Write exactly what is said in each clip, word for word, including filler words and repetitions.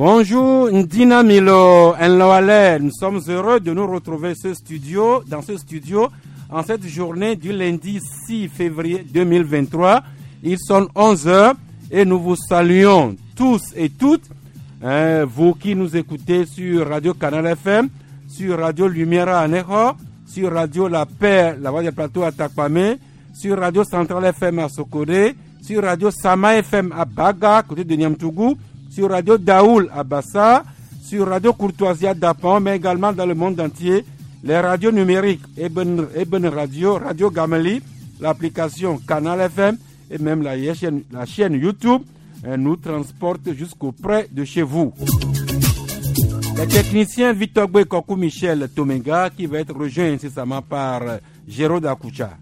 Bonjour Ndina Milo Nloale, nous sommes heureux de nous retrouver ce studio, dans ce studio en cette journée du lundi six février deux mille vingt-trois. Il sonne onze heures et nous vous saluons tous et toutes, hein, vous qui nous écoutez sur Radio Canal F M, sur Radio Lumière à Aného, sur Radio La Paix, la voix des plateaux à Takpame, sur Radio Centrale F M à Sokodé, sur Radio Sama F M à Baga, côté de Niamtougou, sur Radio Daoul à Bassa, sur Radio Courtoisie à Dapan, mais également dans le monde entier, les radios numériques, Eben, Eben Radio, Radio Gameli, l'application Canal F M et même la chaîne, la chaîne YouTube nous transporte jusqu'au près de chez vous. Le technicien Victor Kokou Michel Tomenga qui va être rejoint incessamment par Jérôme Akoucha.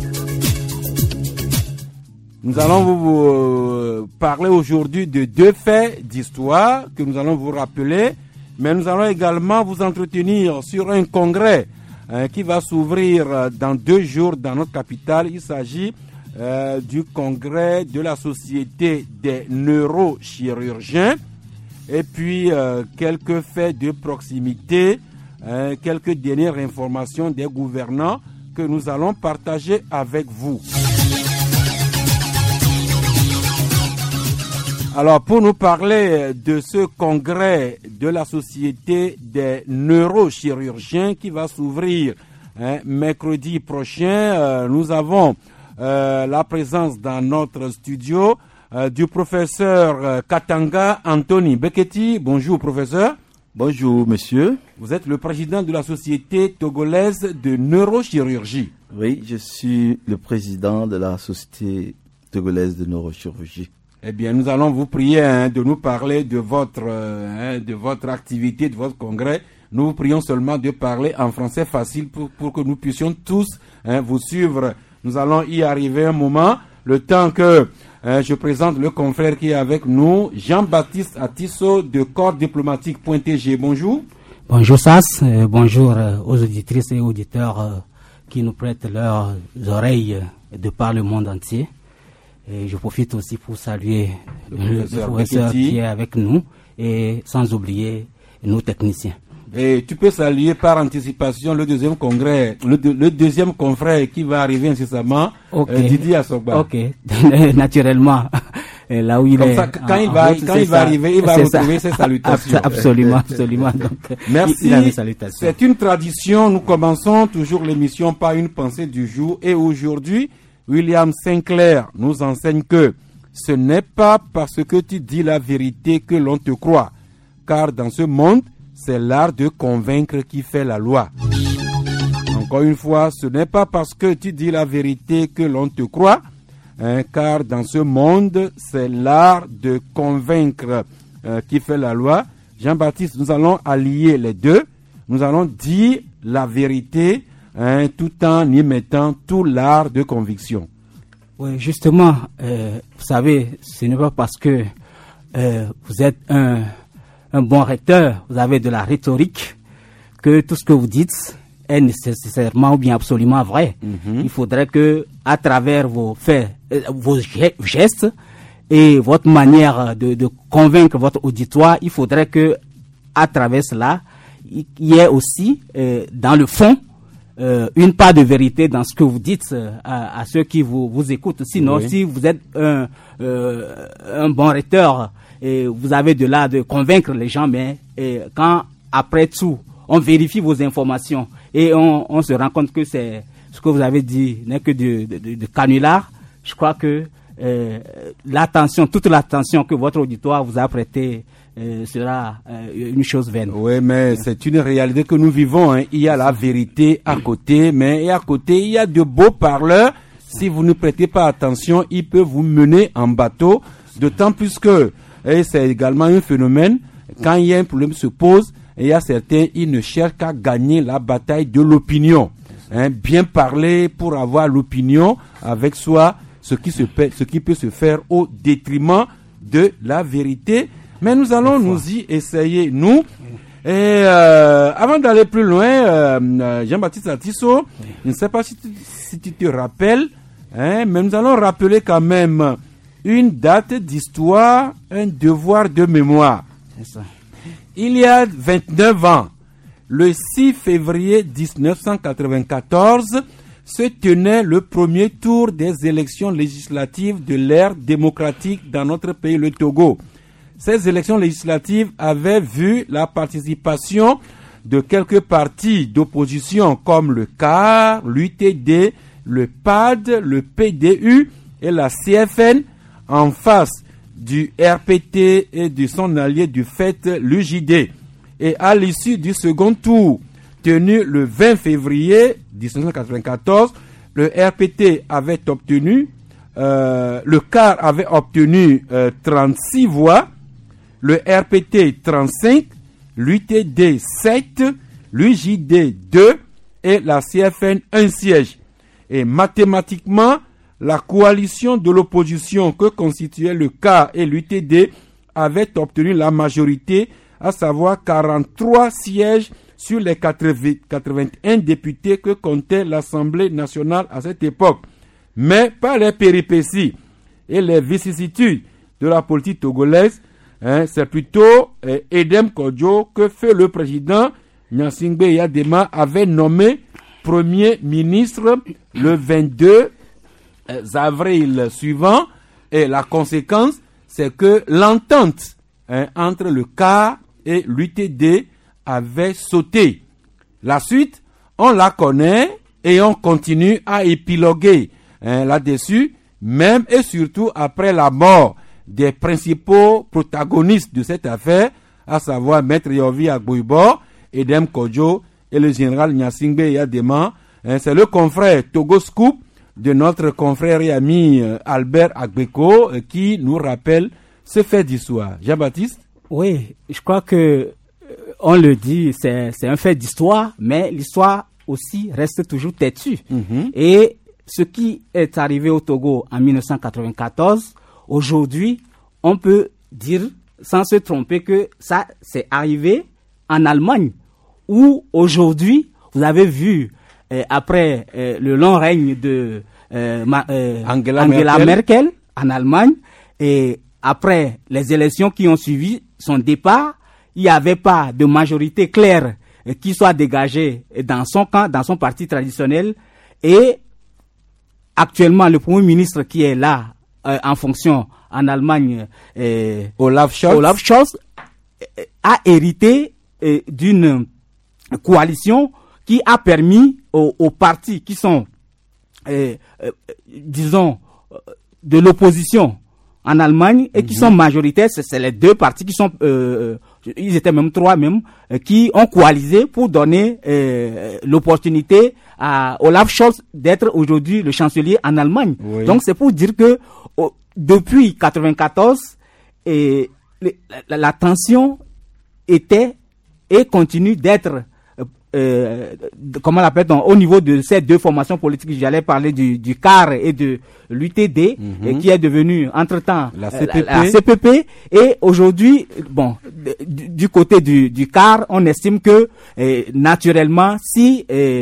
Nous allons vous, vous parler aujourd'hui de deux faits d'histoire que nous allons vous rappeler, mais nous allons également vous entretenir sur un congrès hein, qui va s'ouvrir dans deux jours dans notre capitale. Il s'agit euh, du congrès de la Société des neurochirurgiens et puis euh, quelques faits de proximité, euh, quelques dernières informations des gouvernants que nous allons partager avec vous. Alors, pour nous parler de ce congrès de la Société des neurochirurgiens qui va s'ouvrir hein, mercredi prochain, euh, nous avons euh, la présence dans notre studio euh, du professeur euh, Katanga Anthony Beketi. Bonjour, professeur. Bonjour, monsieur. Vous êtes le président de la Société togolaise de neurochirurgie. Oui, je suis le président de la Société togolaise de neurochirurgie. Eh bien, nous allons vous prier hein, de nous parler de votre, euh, hein, de votre activité, de votre congrès. Nous vous prions seulement de parler en français facile pour, pour que nous puissions tous hein, vous suivre. Nous allons y arriver un moment, le temps que hein, je présente le confrère qui est avec nous, Jean-Baptiste Atisso de Corps Diplomatique Point T G. Bonjour. Bonjour Sass, euh, bonjour euh, aux auditrices et auditeurs euh, qui nous prêtent leurs oreilles euh, de par le monde entier. Et je profite aussi pour saluer le, le professeur, professeur qui est avec nous et sans oublier nos techniciens. Et tu peux saluer par anticipation le deuxième congrès, le, le deuxième confrère qui va arriver incessamment, okay. euh, Didier Assogba. Ok, naturellement. Là où il Comme est. Ça, quand en, il va, quand il va arriver, il va retrouver ça. Ses salutations. Absolument, absolument. Donc, merci. C'est une tradition. Nous commençons toujours l'émission par une pensée du jour. Et aujourd'hui, William Sinclair nous enseigne que ce n'est pas parce que tu dis la vérité que l'on te croit, car dans ce monde, c'est l'art de convaincre qui fait la loi. Encore une fois, ce n'est pas parce que tu dis la vérité que l'on te croit, hein, car dans ce monde, c'est l'art de convaincre euh, qui fait la loi. Jean-Baptiste, nous allons allier les deux. Nous allons dire la vérité, Hein, tout en y mettant tout l'art de conviction. Oui, justement, euh, vous savez, ce n'est pas parce que euh, vous êtes un, un bon recteur, vous avez de la rhétorique, que tout ce que vous dites est nécessairement ou bien absolument vrai. Mm-hmm. Il faudrait que, à travers vos faits, euh, vos gestes et votre manière de, de convaincre votre auditoire, il faudrait que, à travers cela, il y ait aussi, euh, dans le fond, Euh, une part de vérité dans ce que vous dites euh, à, à ceux qui vous, vous écoutent. Sinon, oui. Si vous êtes un, euh, un bon rhéteur et vous avez de l'art de convaincre les gens, mais et quand après tout, on vérifie vos informations et on, on se rend compte que c'est ce que vous avez dit n'est que de, de, de, de canular, je crois que euh, l'attention, toute l'attention que votre auditoire vous a prêtée Euh, sera euh, une chose vaine. Oui, mais c'est une réalité que nous vivons. Hein. Il y a la vérité à côté, mais et à côté, il y a de beaux parleurs. Si vous ne prêtez pas attention, ils peuvent vous mener en bateau. D'autant plus que, et c'est également un phénomène, quand il y a un problème se pose, il y a certains, ils ne cherchent qu'à gagner la bataille de l'opinion. Hein, bien parler pour avoir l'opinion avec soi, ce qui, se peut, ce qui peut se faire au détriment de la vérité. Mais nous allons nous y essayer, nous. Et euh, avant d'aller plus loin, euh, Jean-Baptiste Atisso, je ne sais pas si tu, si tu te rappelles, hein, mais nous allons rappeler quand même une date d'histoire, un devoir de mémoire. C'est ça. Il y a vingt-neuf ans, le six février dix-neuf cent quatre-vingt-quatorze, se tenait le premier tour des élections législatives de l'ère démocratique dans notre pays, le Togo. Ces élections législatives avaient vu la participation de quelques partis d'opposition comme le C A R, l'U T D, le P A D, le P D U et la C F N en face du R P T et de son allié du fait, l'U J D. Et à l'issue du second tour, tenu le vingt février dix-neuf cent quatre-vingt-quatorze, le R P T avait obtenu, euh, le C A R avait obtenu euh, trente-six voix, le R P T trente-cinq, l'U T D sept, l'U J D deux et la C F N un siège. Et mathématiquement, la coalition de l'opposition que constituaient le C A R et l'U T D avait obtenu la majorité, à savoir quarante-trois sièges sur les quatre-vingt-un députés que comptait l'Assemblée nationale à cette époque. Mais par les péripéties et les vicissitudes de la politique togolaise, hein, c'est plutôt euh, Edem Kodjo que fait le président Gnassingbé Eyadema avait nommé Premier ministre le vingt-deux avril suivant. Et la conséquence, c'est que l'entente hein, entre le C A R et l'U T D avait sauté. La suite, on la connaît et on continue à épiloguer hein, là-dessus, même et surtout après la mort des principaux protagonistes de cette affaire, à savoir Maître Yovi Agboibo, Edem Kodjo et le général Gnassingbé Eyadema. Hein, c'est le confrère Togo Scoop de notre confrère et ami euh, Albert Agbeko euh, qui nous rappelle ce fait d'histoire. Jean-Baptiste? Oui, je crois que on le dit, c'est, c'est un fait d'histoire, mais l'histoire aussi reste toujours têtue. Mm-hmm. Et ce qui est arrivé au Togo en dix-neuf cent quatre-vingt-quatorze, aujourd'hui, on peut dire, sans se tromper, que ça, c'est arrivé en Allemagne, où aujourd'hui, vous avez vu, euh, après euh, le long règne de euh, ma, euh, Angela, Angela Merkel. Merkel en Allemagne, et après les élections qui ont suivi son départ, il n'y avait pas de majorité claire euh, qui soit dégagée dans son camp, dans son parti traditionnel. Et actuellement, le Premier ministre qui est là euh, en fonction en Allemagne, euh, Olaf Scholz, Olaf Scholz euh, a hérité euh, d'une coalition qui a permis aux, aux partis qui sont, euh, euh, disons, de l'opposition en Allemagne et qui mm-hmm. sont majoritaires, c'est, c'est les deux partis qui sont, euh, ils étaient même trois même, euh, qui ont coalisé pour donner euh, l'opportunité à Olaf Scholz d'être aujourd'hui le chancelier en Allemagne. Oui. Donc c'est pour dire que oh, depuis quatre-vingt-quatorze, et, la, la tension était et continue d'être Euh, comment l'appelle-t-on, au niveau de ces deux formations politiques. J'allais parler du, du C A R et de l'U T D, mm-hmm. et qui est devenu entre-temps la C P P, la, la C P P. Et aujourd'hui, bon, du, du côté du, du C A R, on estime que eh, naturellement, si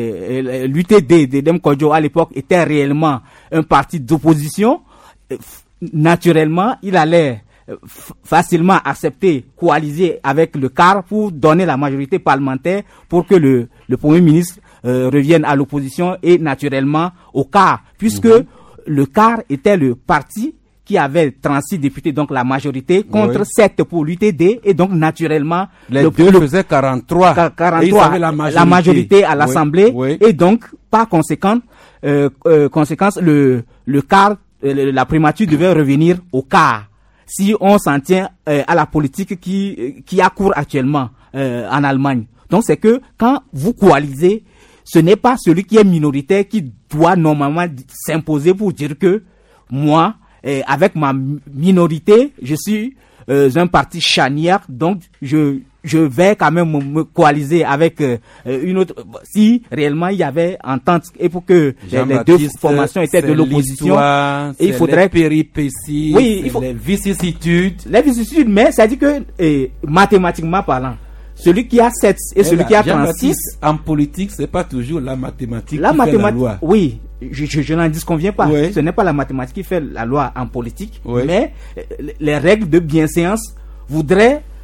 eh, l'U T D d'Edem Kodjo à l'époque était réellement un parti d'opposition, eh, naturellement, il allait facilement accepter, coaliser avec le C A R pour donner la majorité parlementaire pour que le, le Premier ministre euh, revienne à l'opposition et naturellement au C A R, puisque mm-hmm. le C A R était le parti qui avait trente-six députés, donc la majorité, contre oui. sept pour l'U T D, et donc naturellement... Les le, deux le, faisaient quarante-trois, quarante-trois et ils avaient la majorité, la majorité à l'Assemblée, oui. Oui. Et donc, par conséquent, euh, euh, conséquence, le, le C A R, euh, la primature devait revenir au C A R. Si on s'en tient euh, à la politique qui qui a cours actuellement euh, en Allemagne. Donc c'est que quand vous coalisez, ce n'est pas celui qui est minoritaire qui doit normalement s'imposer pour dire que moi, euh, avec ma minorité, je suis euh, un parti charnière, donc je je vais quand même me, me coaliser avec euh, une autre. Si réellement il y avait entente et pour que les, les deux formations étaient de l'opposition, il faudrait les péripéties, oui, il faut, les vicissitudes, les vicissitudes, mais ça dit que eh, mathématiquement parlant, celui qui a sept et, et celui là, qui a trente-six en politique, c'est pas toujours la mathématique la qui mathématique, fait la loi. Oui, je, je, je n'en disconviens pas. Oui. Ce n'est pas la mathématique qui fait la loi en politique, oui. mais les règles de bienséance voudraient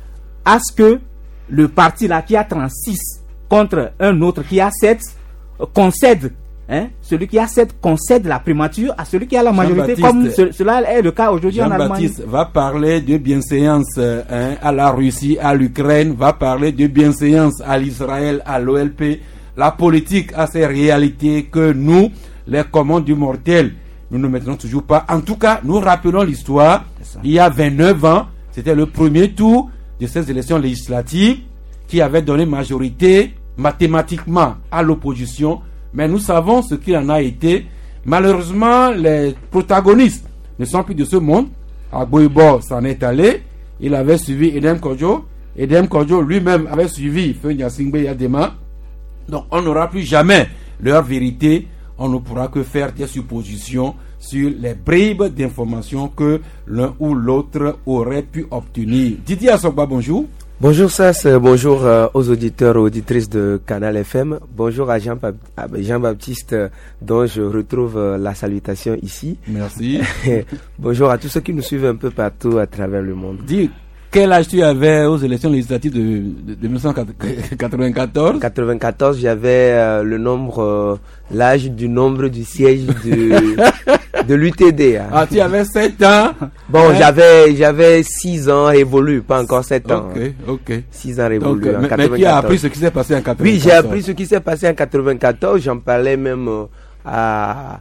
à ce que le parti là qui a trente-six contre un autre qui a sept euh, concède, hein, celui qui a sept concède la primature à celui qui a la majorité, comme ce, cela est le cas aujourd'hui en Allemagne. Jean-Baptiste va parler de bienséance hein, à la Russie, à l'Ukraine, va parler de bienséance à l'Israël, à l'O L P. La politique a ces réalités que nous, les communs du mortel, nous ne maintenons toujours pas. En tout cas, nous rappelons l'histoire. Il y a vingt-neuf ans, c'était le premier tour de ces élections législatives qui avait donné majorité mathématiquement à l'opposition. Mais nous savons ce qu'il en a été. Malheureusement, les protagonistes ne sont plus de ce monde. Agboibo s'en est allé. Il avait suivi Edem Kodjo. Edem Kodjo lui-même avait suivi Feu Gnassingbé Yadema. Donc on n'aura plus jamais leur vérité. On ne pourra que faire des suppositions sur les bribes d'informations que l'un ou l'autre aurait pu obtenir. Didier Assogba, bonjour. Bonjour Sass, bonjour euh, aux auditeurs et auditrices de Canal F M. Bonjour à Jean Jean-Baptiste euh, dont je retrouve euh, la salutation ici. Merci. Bonjour à tous ceux qui nous suivent un peu partout à travers le monde. Dis, quel âge tu avais aux élections législatives de, de, de mille neuf cent quatre-vingt-quatorze? quatre-vingt-quatorze, j'avais euh, le nombre, euh, l'âge du nombre du siège de, de l'U T D. Hein. Ah, tu avais sept ans? Bon, hein? j'avais j'avais six ans révolus, pas encore sept ans. Ok, hein. ok. six ans révolus. Donc, mais, mais tu as appris ce qui s'est passé en quatre-vingt-quatorze? Oui, j'ai appris ce qui s'est passé en quatre-vingt-quatorze. J'en parlais même euh, à,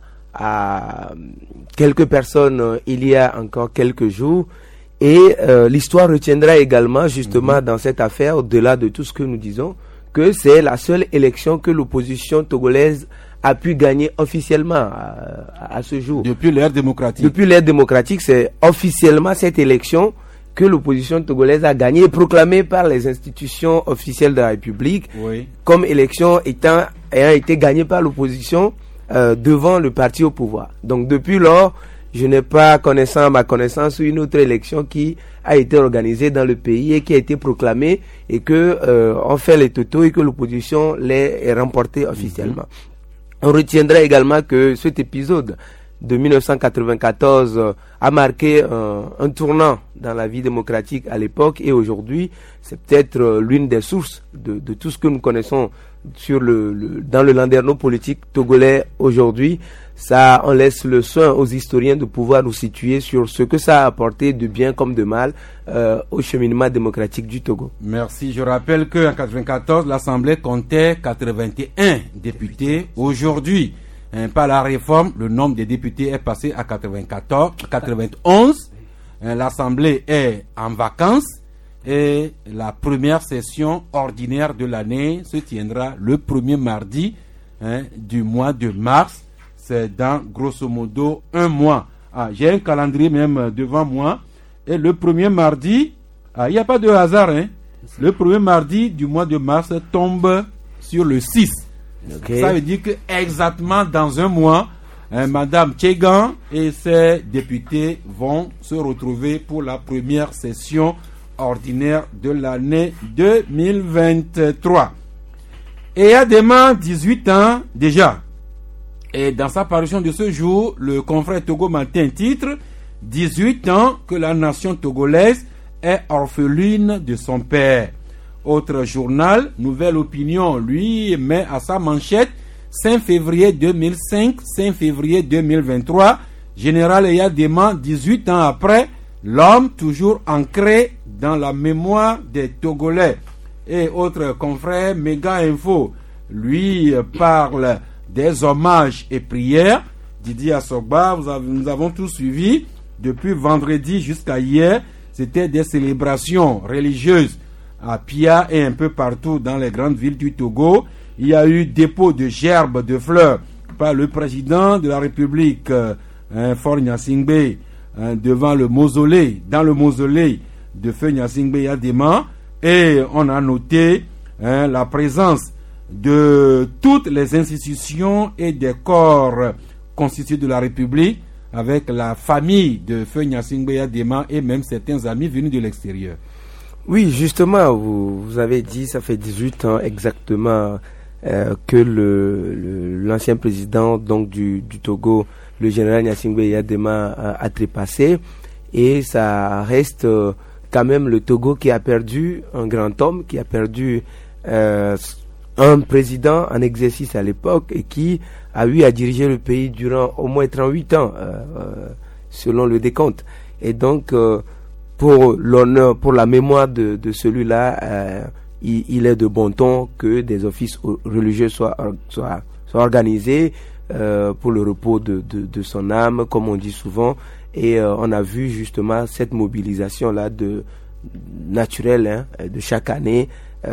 à quelques personnes euh, il y a encore quelques jours. Et euh, l'histoire retiendra également justement mmh. dans cette affaire, au-delà de tout ce que nous disons, que c'est la seule élection que l'opposition togolaise a pu gagner officiellement à, à ce jour. Depuis l'ère démocratique. Depuis l'ère démocratique, c'est officiellement cette élection que l'opposition togolaise a gagnée et proclamée par les institutions officielles de la République oui. comme élection étant, ayant été gagnée par l'opposition euh, devant le parti au pouvoir. Donc depuis lors, je n'ai pas connaissance, à ma connaissance, une autre élection qui a été organisée dans le pays et qui a été proclamée et que euh, on fait les totaux et que l'opposition l'ait remportée officiellement. Mm-hmm. On retiendra également que cet épisode de mille neuf cent quatre-vingt-quatorze euh, a marqué un, un tournant dans la vie démocratique à l'époque et aujourd'hui, c'est peut-être euh, l'une des sources de, de tout ce que nous connaissons sur le, le dans le landerneau politique togolais aujourd'hui. Ça, on laisse le soin aux historiens de pouvoir nous situer sur ce que ça a apporté de bien comme de mal euh, au cheminement démocratique du Togo. Merci. Je rappelle qu'en quatre-vingt-quatorze, l'Assemblée comptait quatre-vingt-un députés. Aujourd'hui, hein, par la réforme, le nombre de députés est passé à quatre-vingt-quatorze, quatre-vingt-onze. Hein, L'Assemblée est en vacances et la première session ordinaire de l'année se tiendra le premier mardi hein, du mois de mars. C'est dans grosso modo un mois. Ah, j'ai un calendrier même devant moi. Et le premier mardi, ah, il n'y a pas de hasard. Hein? Le premier mardi du mois de mars tombe sur le six. Okay. Ça veut dire que exactement dans un mois, hein, Madame Tchegan et ses députés vont se retrouver pour la première session ordinaire de l'année deux mille vingt-trois. Et Adema, dix-huit ans déjà. Et dans sa parution de ce jour, le confrère Togo Matin titre « dix-huit ans que la nation togolaise est orpheline de son père ». Autre journal, Nouvelle Opinion, lui, met à sa manchette cinq février deux mille cinq, cinq février deux mille vingt-trois, Général Eyadema, dix-huit ans après, l'homme toujours ancré dans la mémoire des Togolais. Et autre confrère, Méga Info, lui parle des hommages et prières. Didier Assogba, vous avez, nous avons tous suivi depuis vendredi jusqu'à hier. C'était des célébrations religieuses à Pia et un peu partout dans les grandes villes du Togo. Il y a eu dépôt de gerbes de fleurs par le président de la République, euh, Faure Gnassingbé, euh, devant le mausolée, dans le mausolée de Feu Gnassingbé Yadema. Et on a noté hein, la présence de toutes les institutions et des corps constitués de la République avec la famille de Feu Gnassingbé Yadema et même certains amis venus de l'extérieur. Oui, justement, vous, vous avez dit, ça fait dix-huit ans exactement euh, que le, le, l'ancien président donc du, du Togo, le général Gnassingbé Yadema, a, a trépassé et ça reste euh, quand même le Togo qui a perdu un grand homme, qui a perdu euh, un président en exercice à l'époque et qui a eu à diriger le pays durant au moins trente-huit ans, euh, euh, selon le décompte. Et donc, euh, pour l'honneur, pour la mémoire de, de celui-là, euh, il, il est de bon ton que des offices religieux soient, soient, soient organisés euh, pour le repos de, de, de son âme, comme on dit souvent. Et euh, on a vu justement cette mobilisation-là de naturelle, hein, de chaque année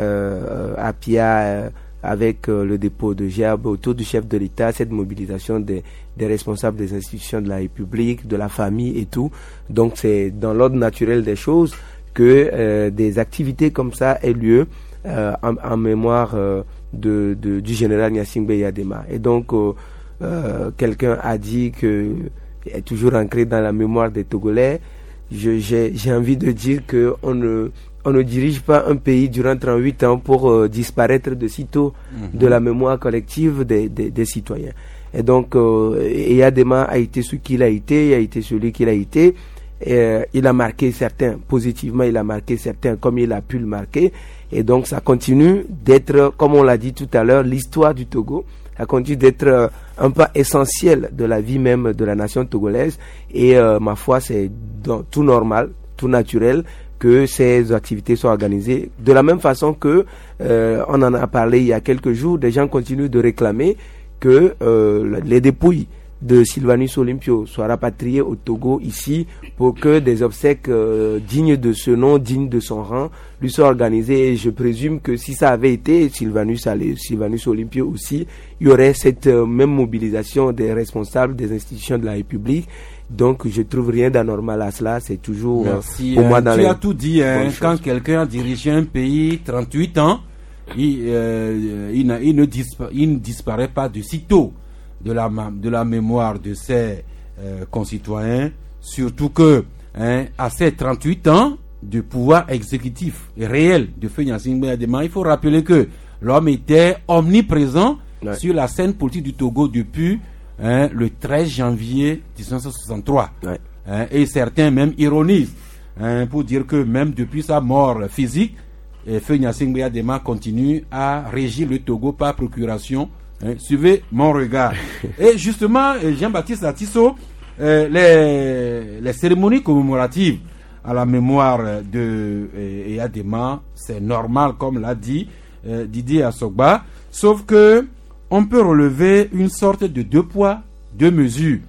euh, à Pia, euh, avec euh, le dépôt de gerbes autour du chef de l'État, cette mobilisation des, des responsables des institutions de la République, de la famille et tout. Donc c'est dans l'ordre naturel des choses que euh, des activités comme ça aient lieu euh, en, en mémoire euh, de, de, du général Gnassingbé Eyadema. Et donc euh, euh, quelqu'un a dit que est toujours ancré dans la mémoire des Togolais. Je, j'ai, j'ai envie de dire que on ne on ne dirige pas un pays durant trente-huit ans pour euh, disparaître de sitôt mmh. de la mémoire collective des, des, des citoyens. Et donc, euh, Eyadema a été ce qu'il a été, il a été celui qu'il a été. Et, euh, il a marqué certains positivement, il a marqué certains comme il a pu le marquer. Et donc, ça continue d'être, comme on l'a dit tout à l'heure, l'histoire du Togo. Ça continue d'être euh, un pas essentiel de la vie même de la nation togolaise. Et euh, ma foi, c'est dans, tout normal, tout naturel que ces activités soient organisées. De la même façon que, euh, on en a parlé il y a quelques jours, des gens continuent de réclamer que euh, les dépouilles de Sylvanus Olympio soient rapatriées au Togo ici pour que des obsèques euh, dignes de ce nom, dignes de son rang, lui soient organisées. Et je présume que si ça avait été Sylvanus, Sylvanus Olympio aussi, il y aurait cette euh, même mobilisation des responsables des institutions de la République. Donc je trouve rien d'anormal à cela, c'est toujours Merci, pour hein, moi dans tu les as tout dit, hein, quand quelqu'un a dirigé un pays trente-huit ans, il, euh, il, il, ne dispa- il ne disparaît pas de sitôt de la, de la mémoire de ses euh, concitoyens, surtout que hein, à ces trente-huit ans de pouvoir exécutif et réel de Feu Gnassingbé Eyadema, il faut rappeler que l'homme était omniprésent ouais. sur la scène politique du Togo depuis Hein, le treize janvier dix-neuf cent soixante-trois. Ouais. Hein, et certains même ironisent hein, pour dire que même depuis sa mort physique, Feu Gnassingbé Eyadema continue à régir le Togo par procuration. Hein, suivez mon regard. Et justement, Jean-Baptiste Atisso, euh, les, les cérémonies commémoratives à la mémoire de euh, Eyadema, c'est normal comme l'a dit euh, Didier Assogba, sauf que on peut relever une sorte de deux poids, deux mesures.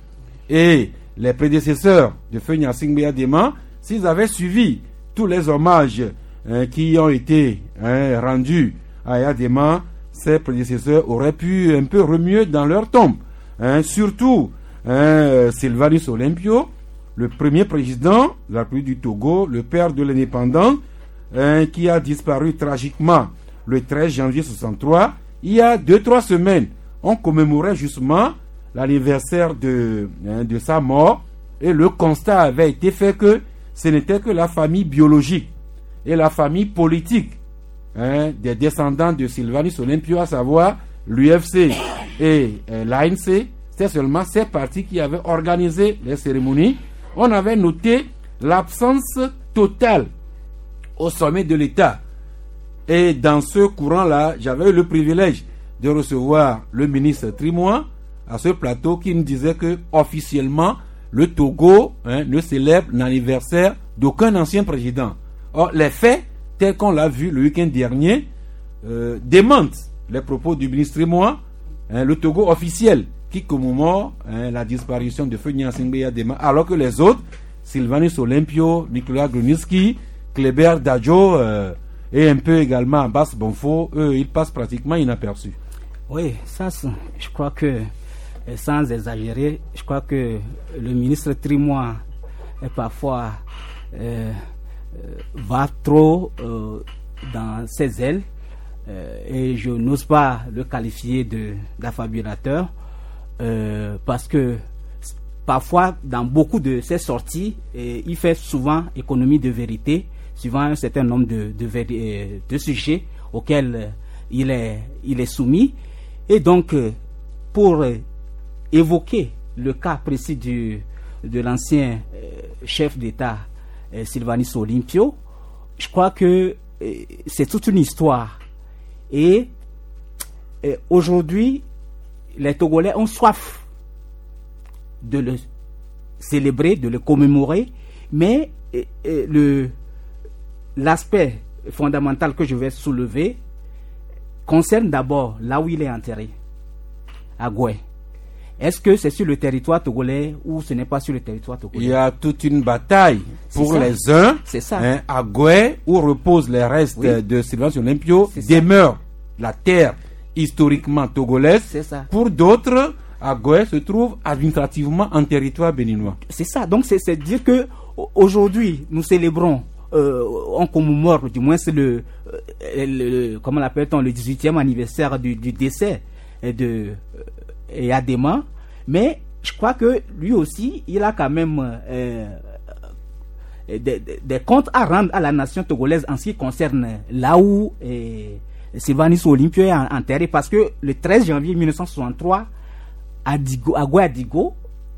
Et les prédécesseurs de Feu Gnassingbé Eyadema, s'ils avaient suivi tous les hommages hein, qui ont été hein, rendus à Eyadema, ces prédécesseurs auraient pu un peu remuer dans leur tombe. Hein, surtout hein, Sylvanus Olympio, le premier président de la République du Togo, le père de l'indépendance, hein, qui a disparu tragiquement le treize janvier soixante-trois. Il y a deux, trois semaines, on commémorait justement l'anniversaire de, hein, de sa mort et le constat avait été fait que ce n'était que la famille biologique et la famille politique hein, des descendants de Sylvanus Olympio, à savoir l'U F C et euh, l'A N C, c'était seulement ces partis qui avaient organisé les cérémonies. On avait noté l'absence totale au sommet de l'État. Et dans ce courant-là, j'avais eu le privilège de recevoir le ministre Trimois à ce plateau qui nous disait que officiellement le Togo hein, ne célèbre l'anniversaire d'aucun ancien président. Or, les faits, tels qu'on l'a vu le week-end dernier, euh, démentent les propos du ministre Trimois, hein, le Togo officiel qui commémore hein, la disparition de Feu Gnassingbé Eyadema, alors que les autres, Sylvanus Olympio, Nicolas Grunitzky, Kléber Dadjo, euh, et un peu également Abbas Bonfo, eux, ils passent pratiquement inaperçus. Oui, ça, je crois que, sans exagérer, je crois que le ministre Trimois est parfois euh, va trop euh, dans ses ailes euh, et je n'ose pas le qualifier de d'affabulateur euh, parce que parfois, dans beaucoup de ses sorties, et il fait souvent économie de vérité, suivant un certain nombre de, de, de sujets auxquels il est, il est soumis. Et donc, pour évoquer le cas précis du, de l'ancien chef d'État euh, Sylvanus Olympio, je crois que euh, c'est toute une histoire. Et euh, aujourd'hui, les Togolais ont soif de le célébrer, de le commémorer, mais euh, euh, le, l'aspect fondamental que je vais soulever concerne d'abord là où il est enterré, à Goué. Est-ce que c'est sur le territoire togolais ou ce n'est pas sur le territoire togolais? Il y a toute une bataille pour ça. les uns. C'est ça. Hein, à Goué, où reposent les restes Oui. de Sylvanus Olympio, C'est ça. demeure la terre historiquement togolaise. C'est ça. Pour d'autres, à Goué se trouve administrativement en territoire béninois. C'est ça. Donc c'est, c'est dire que au- aujourd'hui nous célébrons, euh, on commémore du moins c'est le, euh, le, le- comment l'appelle-t-on, le dix-huitième anniversaire du, du décès euh, de euh, Eyadema, mais je crois que lui aussi il a quand même euh, des, des- des comptes à rendre à la nation togolaise en ce qui concerne là où euh, Sylvanus Olympio est en- enterré, parce que le treize janvier mille neuf cent soixante-trois, Adigo, Agoué Adigo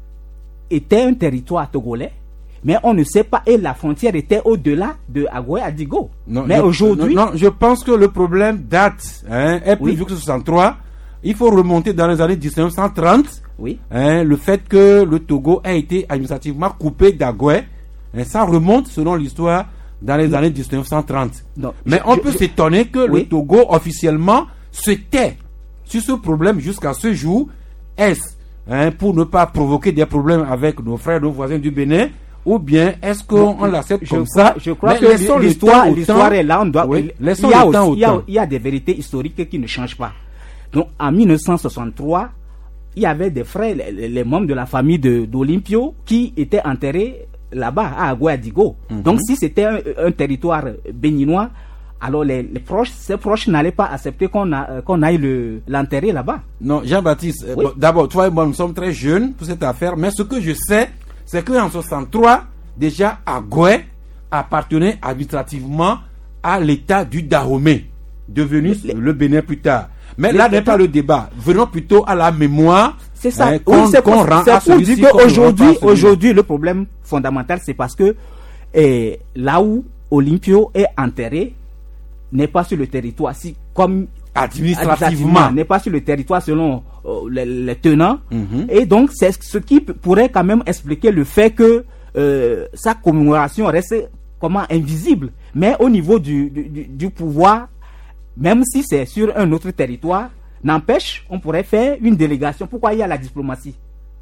était un territoire togolais, mais on ne sait pas, et la frontière était au-delà de Agoué Adigo. Non, Mais je, aujourd'hui, non, non, je pense que le problème date, hein, est plus Oui. vieux que soixante-trois. Il faut remonter dans les années dix-neuf cent trente. oui, Hein, le fait que le Togo a été administrativement coupé d'Agoué, hein, ça remonte selon l'histoire dans les années dix-neuf cent trente. non, Mais je- on je- peut je- s'étonner que Oui. le Togo officiellement se tait sur ce problème jusqu'à ce jour. Est-ce hein, pour ne pas provoquer des problèmes avec nos frères, nos voisins du Bénin, ou bien est-ce qu'on on l'accepte je comme crois, ça? je crois Mais que laissons le l'histoire, temps au l'histoire temps. est là. On doit, Oui, il, laissons y a le temps aussi- au il y a- temps. il y a des vérités historiques qui ne changent pas. Donc, en mille neuf cent soixante-trois, il y avait des frères, les, les- les membres de la famille de, d'Olympio, qui étaient enterrés là-bas, à Agoué Adigo. Mhm. Donc, si c'était un, un territoire béninois, alors les, les proches, ces proches n'allaient pas accepter qu'on a, euh, qu'on aille le, l'enterrer là-bas. Non, Jean-Baptiste, euh, Oui. bon, d'abord, toi et moi, nous sommes très jeunes pour cette affaire, mais ce que je sais, c'est qu'en soixante-trois, déjà, Agoué appartenait administrativement à l'état du Dahomey, devenu Les- le Bénin plus tard. Mais les- là n'est pas le débat. Venons plutôt à la mémoire. C'est ça. hein, Oui, qu'on, c'est qu'on pour, rend c'est à pour celui-ci, dire qu'on ne rend pas à qu'aujourd'hui, celui-là. aujourd'hui, le problème fondamental, c'est parce que eh, là où Olympio est enterré n'est pas sur le territoire, si comme Administrativement. n'est pas sur le territoire selon euh, les, les tenants. Mhm. Et donc, c'est ce qui p- pourrait quand même expliquer le fait que euh, sa commémoration reste comment invisible. Mais au niveau du, du, du- du pouvoir, même si c'est sur un autre territoire, n'empêche, on pourrait faire une délégation. Pourquoi il y a la diplomatie?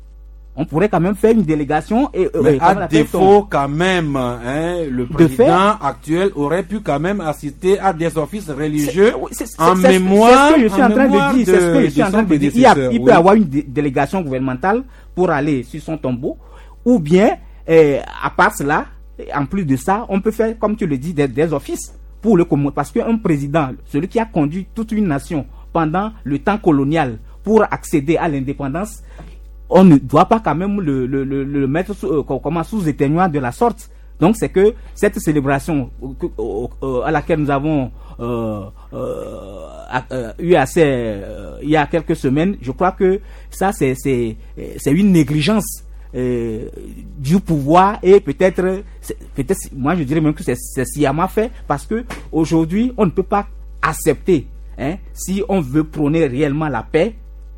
On pourrait quand même faire une délégation et euh, Mais comment on à appelle défaut, quand même, hein, le président faire- actuel aurait pu quand même assister à des offices religieux C'est- oui, c'est- c'est- en c'est- mémoire. C'est ce que je suis en, train mémoire de dire. C'est ce que je suis en son train de dire. Il, y a- prédécesseur, il peut oui. y avoir une dé- délégation gouvernementale pour aller sur son tombeau, ou bien, euh, à part cela, en plus de ça, on peut faire, comme tu le dis, des, des offices pour le commun. Parce qu'un président, celui qui a conduit toute une nation pendant le temps colonial pour accéder à l'indépendance, on ne doit pas quand même le, le, le, le mettre sous, euh, comment, sous éteignoir de la sorte. Donc c'est que cette célébration euh, que- euh, euh, à laquelle nous avons euh, euh, a- euh, eu assez euh, il y a quelques semaines, je crois que ça c'est c'est c'est une négligence euh, du pouvoir, et peut-être c'est- peut-être moi je dirais même que c'est c'est sciemment fait, parce que aujourd'hui on ne peut pas accepter, hein, si on veut prôner réellement la paix,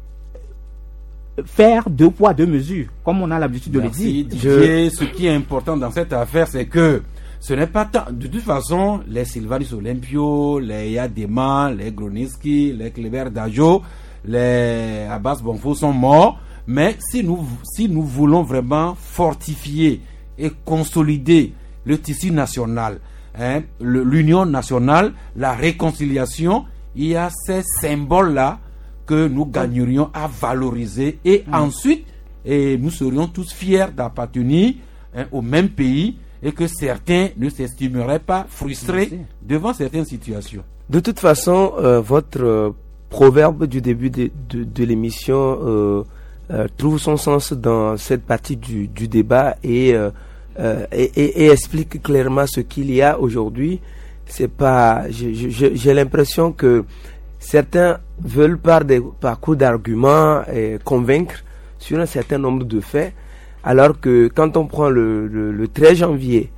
faire deux poids deux mesures, comme on a l'habitude de Merci, le dire. Didier. Ce qui est important dans cette affaire, c'est que ce n'est pas tant. De toute façon, les Sylvanus Olympio, les Yadema, les Groniski, les Kleber Dajo, les Abbas Bonfo sont morts. Mais si nous, si nous voulons vraiment fortifier et consolider le tissu national, hein, le- l'union nationale, la réconciliation, il y a ces symboles-là que nous gagnerions à valoriser, et ensuite et nous serions tous fiers d'appartenir, hein, au même pays, et que certains ne s'estimeraient pas frustrés Merci. devant certaines situations. De toute façon, euh, votre euh, proverbe du début de, de, de l'émission euh, euh, trouve son sens dans cette partie du, du débat, et, euh, euh, et, et, et explique clairement ce qu'il y a aujourd'hui. C'est pas, je- je- j'ai l'impression que certains veulent par des par coup d'arguments eh, convaincre sur un certain nombre de faits, alors que quand on prend le, le, le treize janvier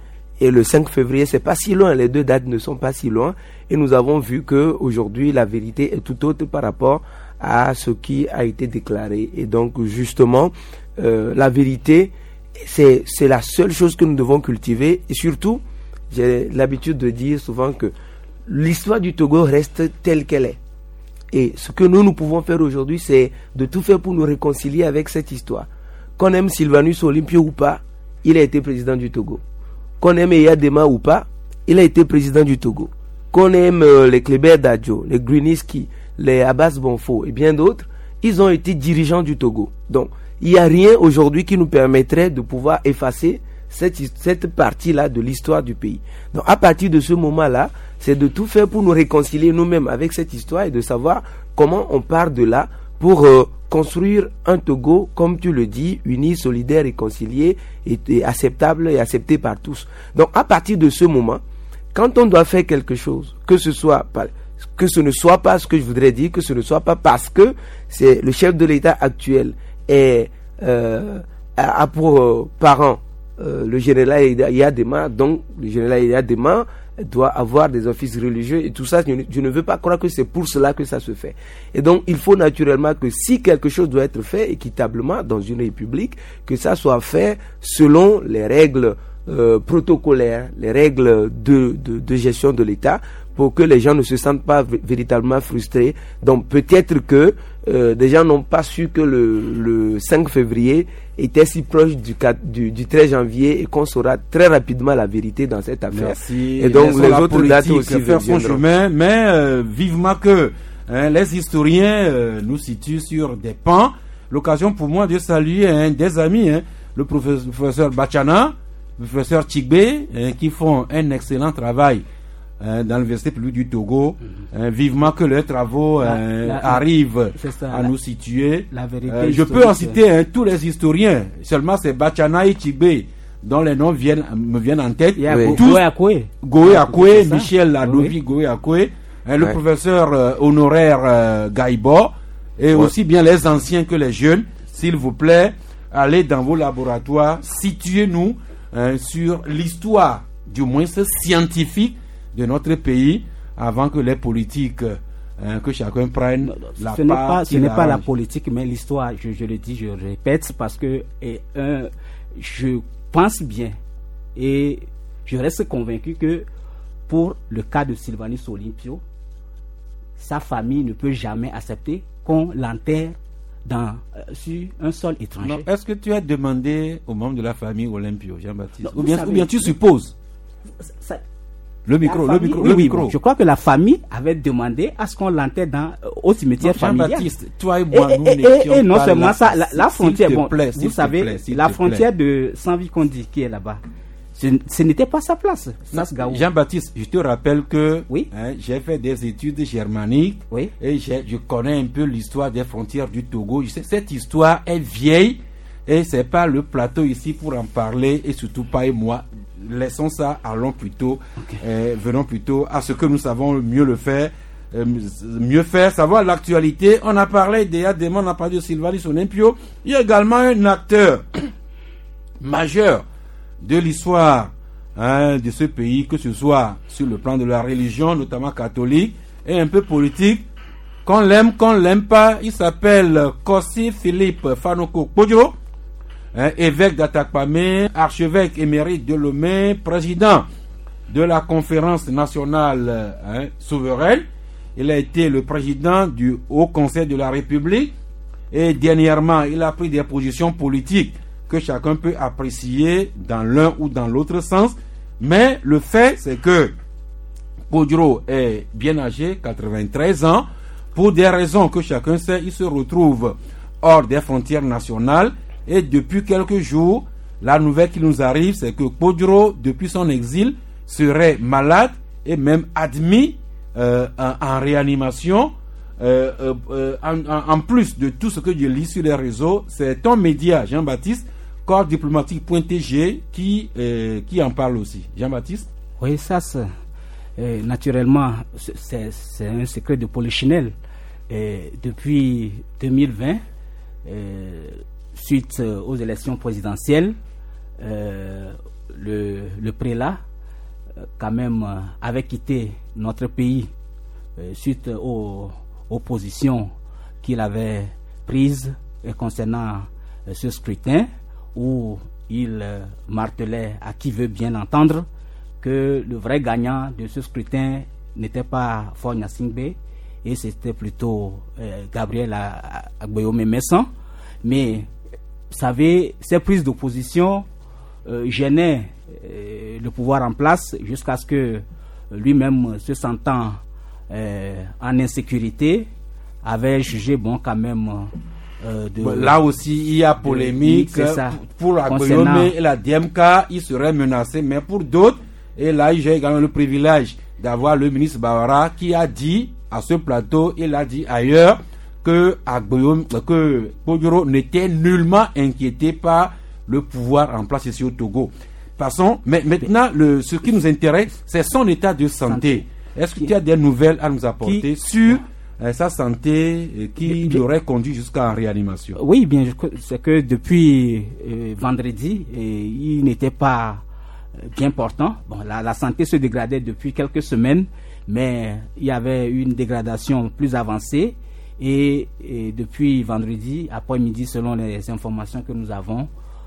et le cinq février, c'est pas si loin, les deux dates ne sont pas si loin, et nous avons vu que aujourd'hui la vérité est tout autre par rapport à ce qui a été déclaré. Et donc justement, euh, la vérité, c'est c'est la seule chose que nous devons cultiver, et surtout, j'ai l'habitude de dire souvent que l'histoire du Togo reste telle qu'elle est. Et ce que nous, nous pouvons faire aujourd'hui, c'est de tout faire pour nous réconcilier avec cette histoire. Qu'on aime Sylvanus Olympio ou pas, il a été président du Togo. Qu'on aime Eyadema ou pas, il a été président du Togo. Qu'on aime euh, les Kléber Dadjo, les Gruniski, les Abbas Bonfo et bien d'autres, ils ont été dirigeants du Togo. Donc, il n'y a rien aujourd'hui qui nous permettrait de pouvoir effacer cette, cette partie-là de l'histoire du pays. Donc, à partir de ce moment-là, c'est de tout faire pour nous réconcilier nous-mêmes avec cette histoire et de savoir comment on part de là pour euh, construire un Togo, comme tu le dis, uni, solidaire, réconcilié et, et acceptable et accepté par tous. Donc, à partir de ce moment, quand on doit faire quelque chose, que ce soit pas, que ce ne soit pas ce que je voudrais dire, que ce ne soit pas parce que c'est le chef de l'État actuel est euh, a pour euh, parent euh, le général Eyadema, donc le général Eyadema doit avoir des offices religieux et tout ça, je ne, je ne veux pas croire que c'est pour cela que ça se fait. Et donc, il faut naturellement que si quelque chose doit être fait équitablement dans une république, que ça soit fait selon les règles euh, protocolaires, les règles de, de, de gestion de l'État, pour que les gens ne se sentent pas v- véritablement frustrés. Donc, peut-être que euh, des gens n'ont pas su que le, le cinq février était si proche du, quatre, du, du treize janvier et qu'on saura très rapidement la vérité dans cette affaire. Merci. Et donc, les la autres dates aussi faire son viendront. chemin, mais euh, vivement que hein, les historiens euh, nous situent sur des pans. L'occasion pour moi de saluer hein, des amis, hein, le professeur, le professeur Bachana, le professeur Chigbe, hein, qui font un excellent travail hein, dans l'Université publique du Togo. Mm-hmm. Hein, vivement que leurs travaux la, hein, la, arrivent ça, à la, nous situer. La vérité euh, je peux en citer hein, tous les historiens, seulement c'est Bachana et Chigbe dont les noms viennent, me viennent en tête. Il y a oui. Goé Akoué. Goé Akoué, Michel Ladovi, oui. Goé Akoué, hein, le ouais. professeur euh, honoraire euh, Gaïbo, et ouais. aussi bien les anciens que les jeunes. S'il vous plaît, allez dans vos laboratoires, situez-nous hein, sur l'histoire, du moins scientifique, de notre pays, avant que les politiques, hein, que chacun prenne non, non, la ce part. N'est pas, ce n'est arrange. pas la politique, mais l'histoire, je, je le dis, je le répète, parce que et, un, je pense bien et je reste convaincu que pour le cas de Sylvanus Olympio, sa famille ne peut jamais accepter qu'on l'enterre dans, euh, sur un sol étranger. Non, est-ce que tu as demandé aux membres de la famille Olympio, Jean-Baptiste, non, ou, bien, savez, ou bien tu supposes ça, le micro, famille, le micro, oui, le oui, micro. Je crois que la famille avait demandé à ce qu'on l'enterre dans, euh, au cimetière non, familial. Jean-Baptiste, toi et moi, et, nous et, n'étions et, et non pas seulement là. ça, la, la frontière, bon, plaît, vous savez, plaît, la frontière de Saint-Vicondie qui est là-bas, ce, ce n'était pas sa place. Non, Jean-Baptiste, je te rappelle que oui? hein, j'ai fait des études germaniques oui? et je connais un peu l'histoire des frontières du Togo. Je sais, cette histoire est vieille et c'est pas le plateau ici pour en parler et surtout pas et moi. Laissons ça, allons plutôt, okay. euh, venons plutôt à ce que nous savons mieux le faire, euh, mieux faire, savoir l'actualité. On a parlé d'Eyadema, on a parlé de Sylvanus Olympio. Il y a également un acteur majeur de l'histoire hein, de ce pays, que ce soit sur le plan de la religion, notamment catholique, et un peu politique. Qu'on l'aime, qu'on l'aime pas, il s'appelle Kossi Philippe Fanoko Podjo. Hein, évêque d'Atakpamé, archevêque émérite de Lomé, président de la conférence nationale hein, souveraine. Il a été le président du Haut Conseil de la République et dernièrement, il a pris des positions politiques que chacun peut apprécier dans l'un ou dans l'autre sens. Mais le fait, c'est que Podjo est bien âgé, quatre-vingt-treize ans. Pour des raisons que chacun sait, il se retrouve hors des frontières nationales. Et depuis quelques jours, la nouvelle qui nous arrive, c'est que Podjo, depuis son exil, serait malade et même admis euh, en, en réanimation. Euh, euh, euh, en, en plus de tout ce que je lis sur les réseaux, c'est ton média, Jean-Baptiste, corps diplomatique point t g, qui, euh, qui en parle aussi. Jean-Baptiste? Oui, ça, c'est, euh, naturellement, c'est, c'est un secret de polichinelle. Et depuis deux mille vingt, euh, suite aux élections présidentielles, euh, le, le prélat quand même euh, avait quitté notre pays euh, suite aux, aux positions qu'il avait prises euh, concernant euh, ce scrutin, où il euh, martelait à qui veut bien entendre que le vrai gagnant de ce scrutin n'était pas Faure Gnassingbé, et c'était plutôt euh, Gabriel Agboyomé-Messan. Mais vous savez, ces prises d'opposition euh, gênaient euh, le pouvoir en place jusqu'à ce que lui-même, se sentant euh, en insécurité, avait jugé bon quand même euh, de, bon, là aussi il y a polémique de, ça, pour Agboyomé et la D M K, il serait menacé, mais pour d'autres, et là j'ai également le privilège d'avoir le ministre Bawara qui a dit à ce plateau, il a dit ailleurs que Agboyomé, que Kpodjoro n'était nullement inquiété par le pouvoir en place ici au Togo. Passons, mais maintenant le, ce qui nous intéresse, c'est son état de santé. Est-ce que tu as des nouvelles à nous apporter qui, sur euh, sa santé euh, qui bien, l'aurait conduit jusqu'en réanimation? Oui, bien, c'est que depuis euh, vendredi, euh, il n'était pas euh, bien portant. Bon, la, la santé se dégradait depuis quelques semaines, mais il y avait une dégradation plus avancée. Et, et depuis vendredi après-midi, selon les informations que nous avons,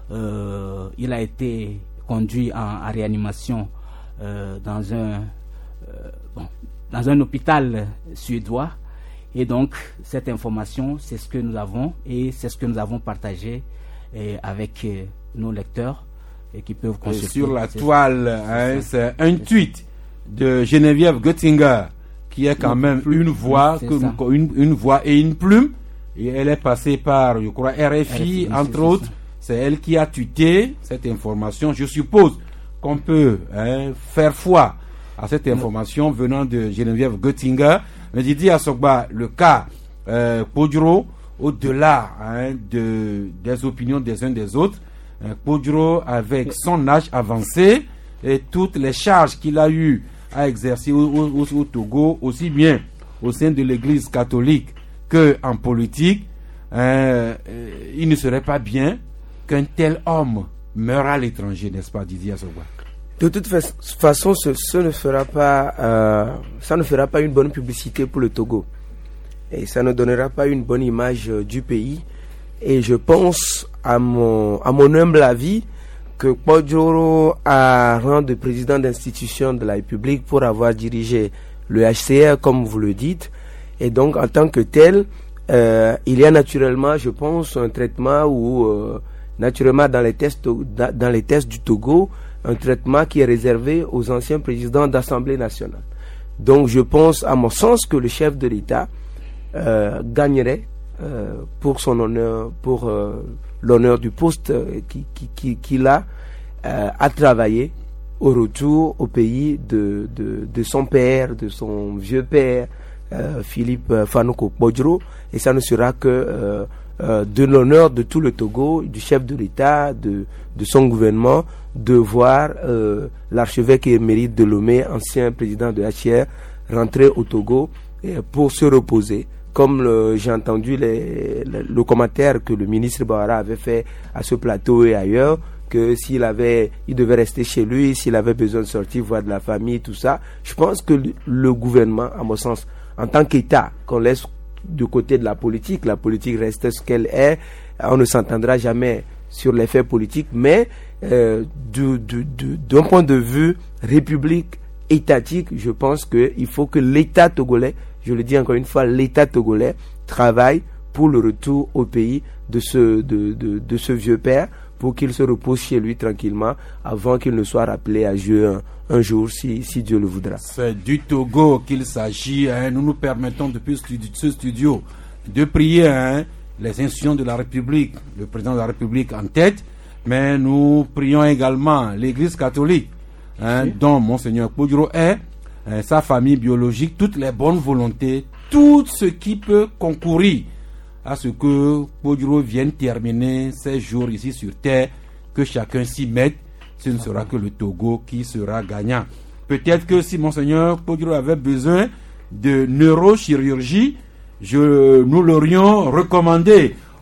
euh, il a été conduit en, en réanimation euh, dans un euh, bon, dans un hôpital suédois. Et donc cette information, c'est ce que nous avons et c'est ce que nous avons partagé et avec euh, nos lecteurs et qui peuvent consulter. Sur la toile, hein, c'est un tweet de Geneviève Göttinger qui est quand une même plume, une voix, que nous, une, une voix et une plume. Et elle est passée par, je crois, R F I, R F I entre autres. Ça. C'est elle qui a tweeté cette information. Je suppose qu'on peut hein, faire foi à cette information venant de Geneviève Göttinger. Mais Didier Assogba, le cas euh, Kpodjoro, au-delà hein, de, des opinions des uns des autres, hein, Kpodjoro, avec son âge avancé et toutes les charges qu'il a eues à exercer au, au, au Togo, aussi bien au sein de l'église catholique qu'en politique, euh, euh, il ne serait pas bien qu'un tel homme meure à l'étranger, n'est-ce pas, Didier Assogba? De toute fa- façon, ce, ce ne fera pas, euh, ça ne fera pas une bonne publicité pour le Togo, et ça ne donnera pas une bonne image euh, du pays. Et je pense, à mon, à mon humble avis, que Kpodjoro a rang de président d'institution de la République pour avoir dirigé le H C R, comme vous le dites, et donc en tant que tel, euh, il y a naturellement, je pense, un traitement où, euh, naturellement, dans les tests, dans les tests du Togo, un traitement qui est réservé aux anciens présidents d'Assemblée nationale. Donc, je pense, à mon sens, que le chef de l'État euh, gagnerait euh, pour son honneur, pour euh, l'honneur du poste qu'il qui, qui, qui a euh, à travailler au retour au pays de, de, de son père, de son vieux père, euh, Philippe Fanoko Kpodjoro, et ça ne sera que euh, euh, de l'honneur de tout le Togo, du chef de l'État, de, de son gouvernement, de voir euh, l'archevêque émérite de Lomé, ancien président de H C R, rentrer au Togo et pour se reposer. Comme le, j'ai entendu les, le, le commentaire que le ministre Bawara avait fait à ce plateau et ailleurs, que s'il avait, il devait rester chez lui, s'il avait besoin de sortir, voir de la famille, tout ça. Je pense que le, le gouvernement, à mon sens, en tant qu'État, qu'on laisse de côté de la politique, la politique reste ce qu'elle est, on ne s'entendra jamais sur les faits politiques, mais euh, du, du, du, d'un point de vue république étatique, je pense qu'il faut que l'État togolais, je le dis encore une fois, l'État togolais travaille pour le retour au pays de ce, de, de, de ce vieux père, pour qu'il se repose chez lui tranquillement avant qu'il ne soit rappelé à Dieu un, un jour, si, si Dieu le voudra. C'est du Togo qu'il s'agit. Hein. Nous nous permettons depuis ce studio de prier hein, les institutions de la République, le président de la République en tête, mais nous prions également l'Église catholique, hein, oui. dont Monseigneur Kpodjoro est, hein, sa famille biologique, toutes les bonnes volontés, tout ce qui peut concourir à ce que Kpodjoro vienne terminer ses jours ici sur terre, que chacun s'y mette. Ce ne sera que le Togo qui sera gagnant. Peut-être que si Monseigneur Kpodjoro avait besoin de neurochirurgie, je, nous l'aurions recommandé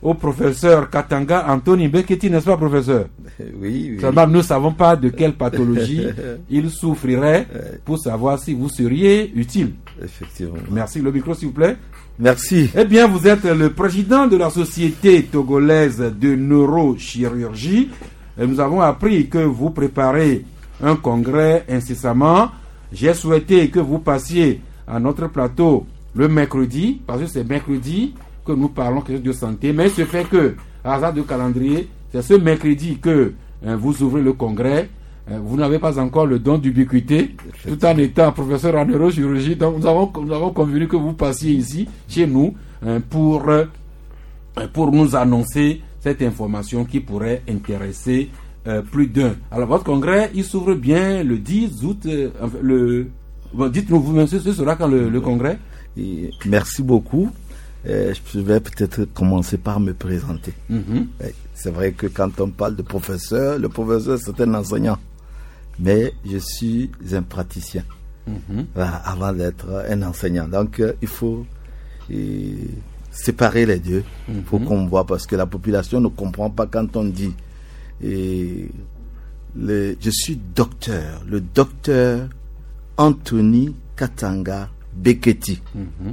au professeur Katanga Anthony Beketi, n'est-ce pas, professeur? Oui, oui. Seulement, nous ne savons pas de quelle pathologie il souffrirait pour savoir si vous seriez utile. Effectivement. Merci. Le micro, s'il vous plaît. Merci. Eh bien, vous êtes le président de la Société togolaise de neurochirurgie. Et nous avons appris que vous préparez un congrès incessamment. J'ai souhaité que vous passiez à notre plateau le mercredi, parce que c'est mercredi que nous parlons de santé. Mais il se fait que, à hasard de calendrier, c'est ce mercredi que hein, vous ouvrez le congrès. Euh, vous n'avez pas encore le don d'ubiquité, tout en étant professeur en neurochirurgie. Donc nous avons, nous avons convenu que vous passiez ici, chez nous, hein, pour, euh, pour nous annoncer cette information qui pourrait intéresser euh, plus d'un. Alors votre congrès, il s'ouvre bien le dix août. Euh, enfin, le, bon, dites-nous vous-même, ce sera quand le, le congrès? Et merci beaucoup. Euh, je vais peut-être commencer par me présenter. Mm-hmm. C'est vrai que quand on parle de professeur, le professeur c'est un enseignant. Mais je suis un praticien Mm-hmm. voilà, avant d'être un enseignant. Donc euh, il faut euh, séparer les deux. Il Mm-hmm. faut qu'on voit, parce que la population ne comprend pas quand on dit et le, je suis docteur, le docteur Anthony Katanga Beketi, Mm-hmm.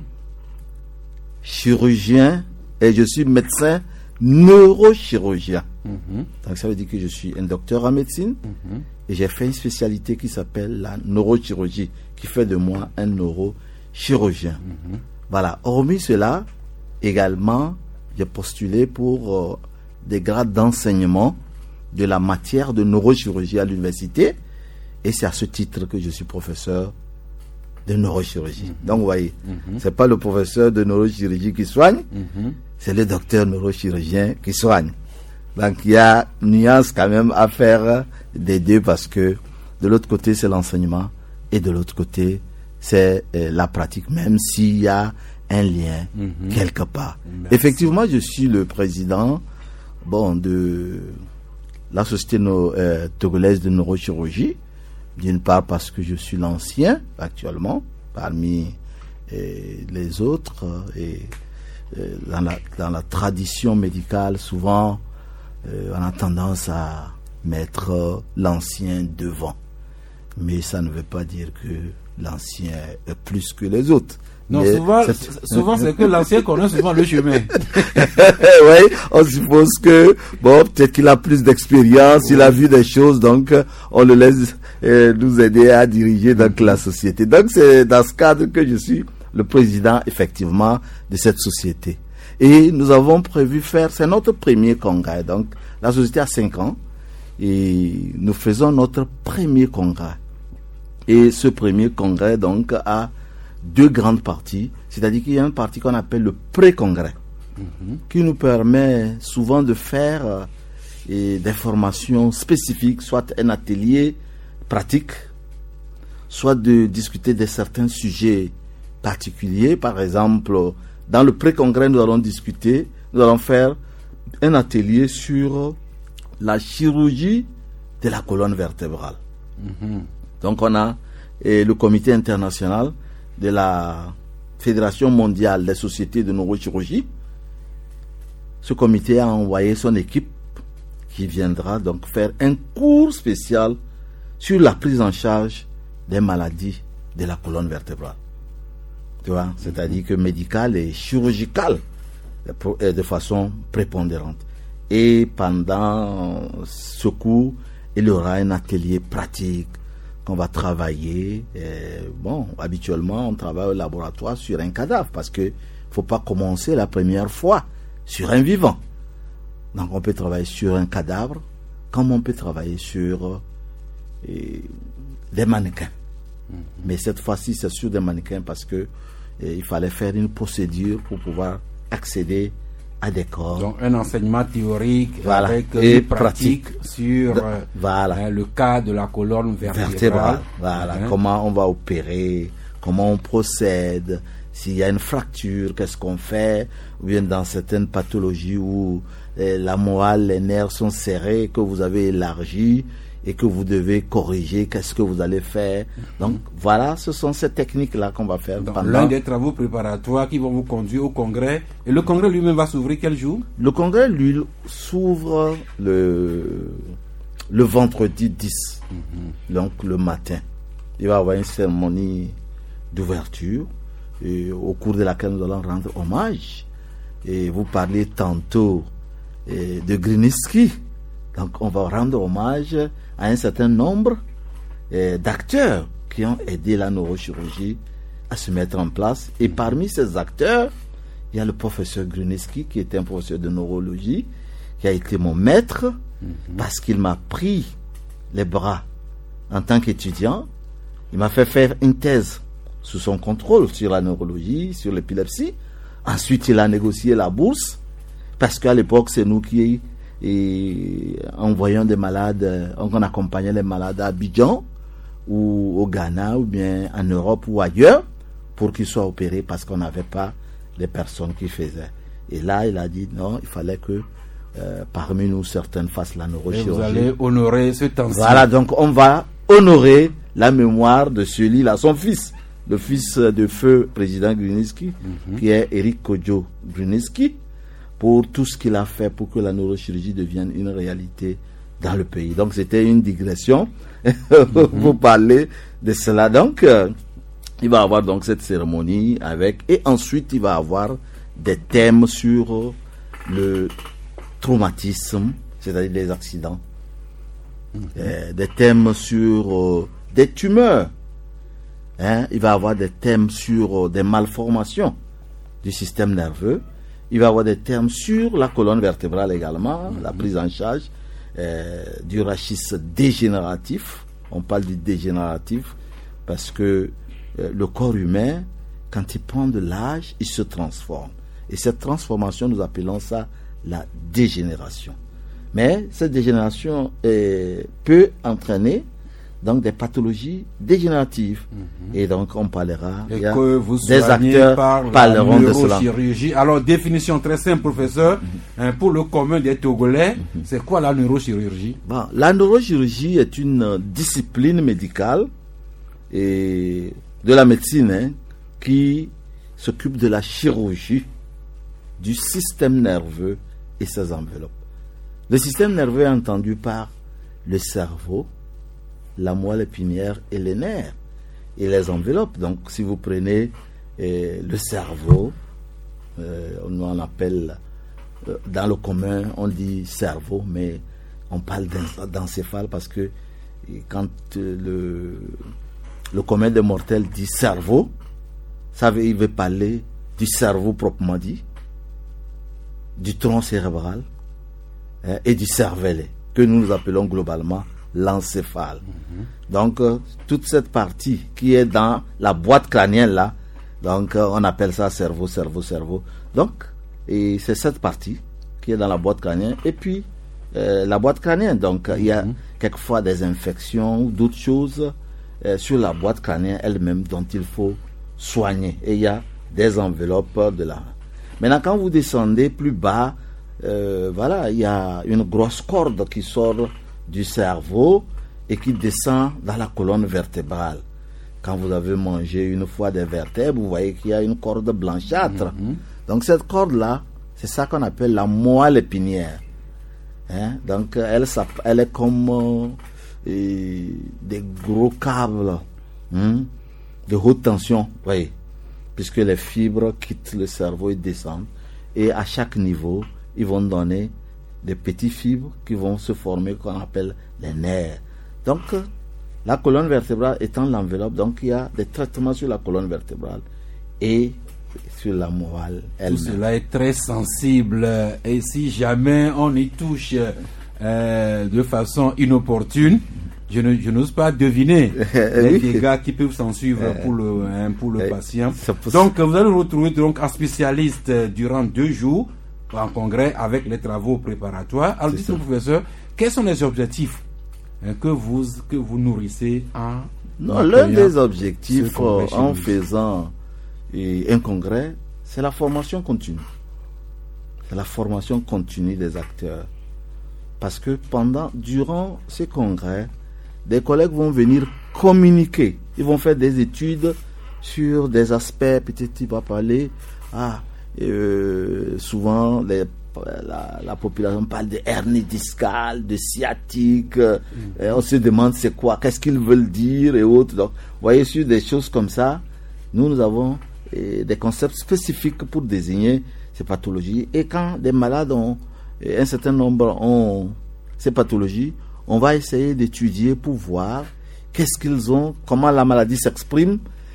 chirurgien, et je suis médecin neurochirurgien. Mm-hmm. Donc ça veut dire que je suis un docteur en médecine Mm-hmm. et j'ai fait une spécialité qui s'appelle la neurochirurgie, qui fait de moi un neurochirurgien. Mm-hmm. Voilà. Hormis cela, également, j'ai postulé pour euh, des grades d'enseignement de la matière de neurochirurgie à l'université, et c'est à ce titre que je suis professeur de neurochirurgie. Mm-hmm. Donc vous voyez, Mm-hmm. c'est pas le professeur de neurochirurgie qui soigne, Mm-hmm. c'est le docteur neurochirurgien qui soigne. Donc il y a une nuance quand même à faire des deux, parce que de l'autre côté c'est l'enseignement et de l'autre côté c'est euh, la pratique, même s'il y a un lien Mm-hmm. quelque part. Merci. Effectivement, je suis le président bon, de la Société no, euh, togolaise de neurochirurgie, d'une part parce que je suis l'ancien actuellement parmi euh, les autres, euh, et euh, dans, la, dans la tradition médicale souvent euh, on a tendance à mettre euh, l'ancien devant, mais ça ne veut pas dire que l'ancien est plus que les autres. Non, Mais souvent, c'est- souvent c'est que l'ancien connaît souvent le chemin. oui, on suppose que, bon, peut-être qu'il a plus d'expérience, il a vu des choses, donc euh, on le laisse euh, nous aider à diriger donc la société. Donc c'est dans ce cadre que je suis le président, effectivement, de cette société. Et nous avons prévu faire, c'est notre premier congrès, donc la société a cinq ans, et nous faisons notre premier congrès. Et ce premier congrès, donc, a deux grandes parties, c'est-à-dire qu'il y a une partie qu'on appelle le pré-congrès, Mm-hmm. qui nous permet souvent de faire euh, et des formations spécifiques, soit un atelier pratique, soit de discuter de certains sujets particuliers. Par exemple, dans le pré-congrès, nous allons discuter, nous allons faire un atelier sur la chirurgie de la colonne vertébrale. Mm-hmm. Donc on a et le comité international de la Fédération mondiale des sociétés de neurochirurgie. Ce comité a envoyé son équipe qui viendra donc faire un cours spécial sur la prise en charge des maladies de la colonne vertébrale. Tu vois, c'est-à-dire que médicale et chirurgicale de façon prépondérante. Et pendant ce cours, il y aura un atelier pratique qu'on va travailler. Et bon, habituellement, on travaille au laboratoire sur un cadavre parce que faut pas commencer la première fois sur un vivant. Donc, on peut travailler sur un cadavre comme on peut travailler sur euh, des mannequins. Mm-hmm. Mais cette fois-ci, c'est sur des mannequins parce que euh, il fallait faire une procédure pour pouvoir accéder à des corps. Donc, un enseignement théorique voilà. avec et une pratique, pratique sur de, voilà. hein, le cas de la colonne vertébrale. vertébrale. Voilà, hein. Comment on va opérer, comment on procède, s'il y a une fracture, qu'est-ce qu'on fait, ou bien dans certaines pathologies où eh, la moelle, les nerfs sont serrés, que vous avez élargi, et que vous devez corriger, qu'est-ce que vous allez faire. Donc voilà, ce sont ces techniques-là qu'on va faire. Donc, pendant... l'un des travaux préparatoires qui vont vous conduire au congrès. Et le congrès lui-même va s'ouvrir quel jour? Le congrès, lui, s'ouvre le, le vendredi dix, mm-hmm. donc le matin. Il va y avoir une cérémonie d'ouverture et au cours de laquelle nous allons rendre hommage. Et vous parlez tantôt et, de Grunitzky. Donc on va rendre hommage à un certain nombre eh, d'acteurs qui ont aidé la neurochirurgie à se mettre en place. Et parmi ces acteurs, il y a le professeur Grunitzky, qui était un professeur de neurologie, qui a été mon maître, mm-hmm. parce qu'il m'a pris les bras en tant qu'étudiant. Il m'a fait faire une thèse sous son contrôle sur la neurologie, sur l'épilepsie. Ensuite, il a négocié la bourse, parce qu'à l'époque, c'est nous qui... Et envoyons des malades, on accompagnait les malades à Abidjan ou au Ghana ou bien en Europe ou ailleurs pour qu'ils soient opérés parce qu'on n'avait pas les personnes qui faisaient. Et là, il a dit non, il fallait que euh, parmi nous certaines fassent la neurochirurgie. Et vous allez honorer ce temps-ci. Voilà, donc on va honorer la mémoire de celui-là, son fils, le fils de feu président Grunitzky, mm-hmm. qui est Eric Kodjo Grunitzky, pour tout ce qu'il a fait pour que la neurochirurgie devienne une réalité dans le pays. Donc c'était une digression mm-hmm. pour parler de cela. Donc euh, il va avoir donc cette cérémonie avec, et ensuite il va avoir des thèmes sur le traumatisme, c'est-à-dire les accidents, mm-hmm. euh, des thèmes sur euh, des tumeurs. Hein? Il va avoir des thèmes sur euh, des malformations du système nerveux. Il va y avoir des termes sur la colonne vertébrale également, mmh. la prise en charge euh, du rachis dégénératif. On parle du dégénératif parce que euh, le corps humain, quand il prend de l'âge, il se transforme. Et cette transformation, nous appelons ça la dégénération. Mais cette dégénération euh, peut entraîner donc des pathologies dégénératives. Mm-hmm. Et donc on parlera, et que vous des acteurs par parleront la de cela. Neurochirurgie. Alors définition très simple, professeur, mm-hmm. hein, pour le commun des Togolais, mm-hmm. c'est quoi la neurochirurgie? Bon, la neurochirurgie est une discipline médicale et de la médecine hein, qui s'occupe de la chirurgie du système nerveux et ses enveloppes. Le système nerveux est entendu par le cerveau, la moelle épinière et les nerfs et les enveloppes. Donc si vous prenez euh, le cerveau, euh, on en appelle euh, dans le commun on dit cerveau, mais on parle d'encéphale parce que quand euh, le, le commun des mortels dit cerveau, ça veut, il veut parler du cerveau proprement dit, du tronc cérébral hein, et du cervelet que nous appelons globalement l'encéphale. Mm-hmm. Donc euh, toute cette partie qui est dans la boîte crânienne là, donc euh, on appelle ça cerveau, cerveau, cerveau. Donc et c'est cette partie qui est dans la boîte crânienne et puis euh, la boîte crânienne. Donc il mm-hmm. y a quelquefois des infections ou d'autres choses euh, sur la boîte crânienne elle-même dont il faut soigner. Et il y a des enveloppes de la. Maintenant quand vous descendez plus bas, euh, voilà, il y a une grosse corde qui sort du cerveau et qui descend dans la colonne vertébrale. Quand vous avez mangé une fois des vertèbres, vous voyez qu'il y a une corde blanchâtre. Mm-hmm. Donc cette corde-là, c'est ça qu'on appelle la moelle épinière. Hein? Donc elle, elle est comme euh, et, des gros câbles hein, de haute tension, voyez, puisque les fibres quittent le cerveau et descendent. Et à chaque niveau, ils vont donner des petites fibres qui vont se former, qu'on appelle les nerfs. Donc, la colonne vertébrale étant l'enveloppe, donc il y a des traitements sur la colonne vertébrale et sur la moelle elle-même. Tout cela est très sensible et si jamais on y touche euh, de façon inopportune, je, ne, je n'ose pas deviner les dégâts qui peuvent s'en suivre pour le, hein, pour le patient. Donc, vous allez retrouver donc un spécialiste durant deux jours en congrès avec les travaux préparatoires. Alors, dites-nous, professeur, quels sont les objectifs hein, que, vous, que vous nourrissez en... Non, l'un des objectifs euh, en faisant et, un congrès, c'est la formation continue. C'est la formation continue des acteurs. Parce que pendant, durant ces congrès, des collègues vont venir communiquer. Ils vont faire des études sur des aspects, peut-être il va parler, ah, euh, souvent les, la, la population parle de hernie discale, de sciatique, mmh. et on se demande c'est quoi, qu'est-ce qu'ils veulent dire et autres. Donc, vous voyez, sur des choses comme ça, nous, nous avons eh, des concepts spécifiques pour désigner ces pathologies. Et quand des malades ont, eh, un certain nombre ont ces pathologies, on va essayer d'étudier pour voir qu'est-ce qu'ils ont, comment la maladie s'exprime,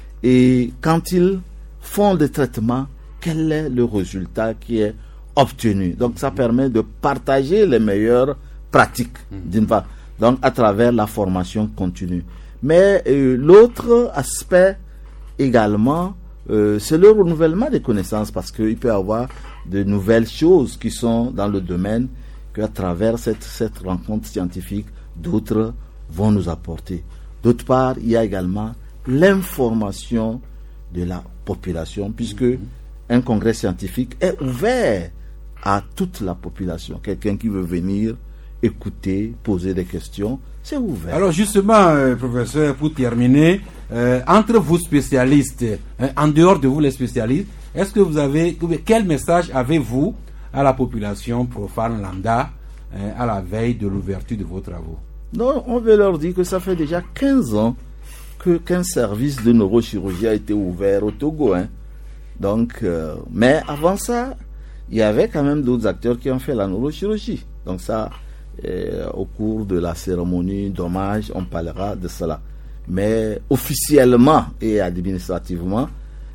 et quand ils font des traitements, quel est le résultat qui est obtenu. Donc ça permet de partager les meilleures pratiques, d'une part, donc à travers la formation continue. Mais euh, l'autre aspect également, euh, c'est le renouvellement des connaissances, parce qu'il peut y avoir de nouvelles choses qui sont dans le domaine qu'à travers cette, cette rencontre scientifique, d'autres vont nous apporter. D'autre part, il y a également l'information de la population, puisque mmh. un congrès scientifique est ouvert à toute la population. Quelqu'un qui veut venir écouter, poser des questions, c'est ouvert. Alors justement, euh, professeur, pour terminer, euh, entre vous spécialistes, euh, en dehors de vous les spécialistes, est-ce que vous avez, quel message avez-vous à la population profane lambda euh, à la veille de l'ouverture de vos travaux? Non, on veut leur dire que ça fait déjà quinze ans que qu'un service de neurochirurgie a été ouvert au Togo. Hein. Donc, euh, mais avant ça, il y avait quand même d'autres acteurs qui ont fait la neurochirurgie. Donc ça, euh, au cours de la cérémonie d'hommage, on parlera de cela. Mais officiellement et administrativement,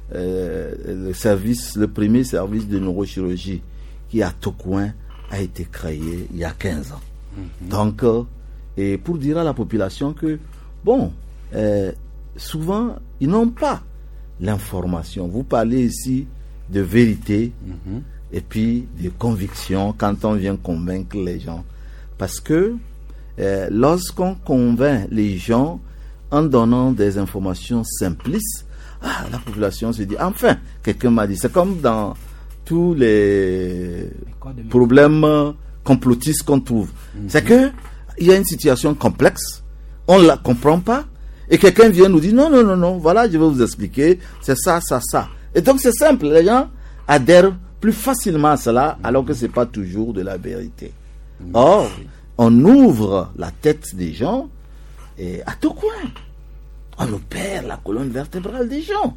euh, le service, le premier service de neurochirurgie qui est à Tokouin a été créé il y a quinze ans. Mm-hmm. Donc, euh, et pour dire à la population que, bon, euh, souvent, ils n'ont pas l'information. Vous parlez ici de vérité mm-hmm. et puis de conviction quand on vient convaincre les gens. Parce que euh, lorsqu'on convainc les gens en donnant des informations simplistes, ah, la population se dit, enfin, quelqu'un m'a dit. C'est comme dans tous les problèmes complotistes qu'on trouve. Mm-hmm. C'est que il y a une situation complexe, on ne la comprend pas, et quelqu'un vient nous dire, non, non, non, non, voilà, je vais vous expliquer, c'est ça, ça, ça. Et donc c'est simple, les gens adhèrent plus facilement à cela, alors que ce n'est pas toujours de la vérité. Or, on ouvre la tête des gens, et à tout coin, on opère la colonne vertébrale des gens,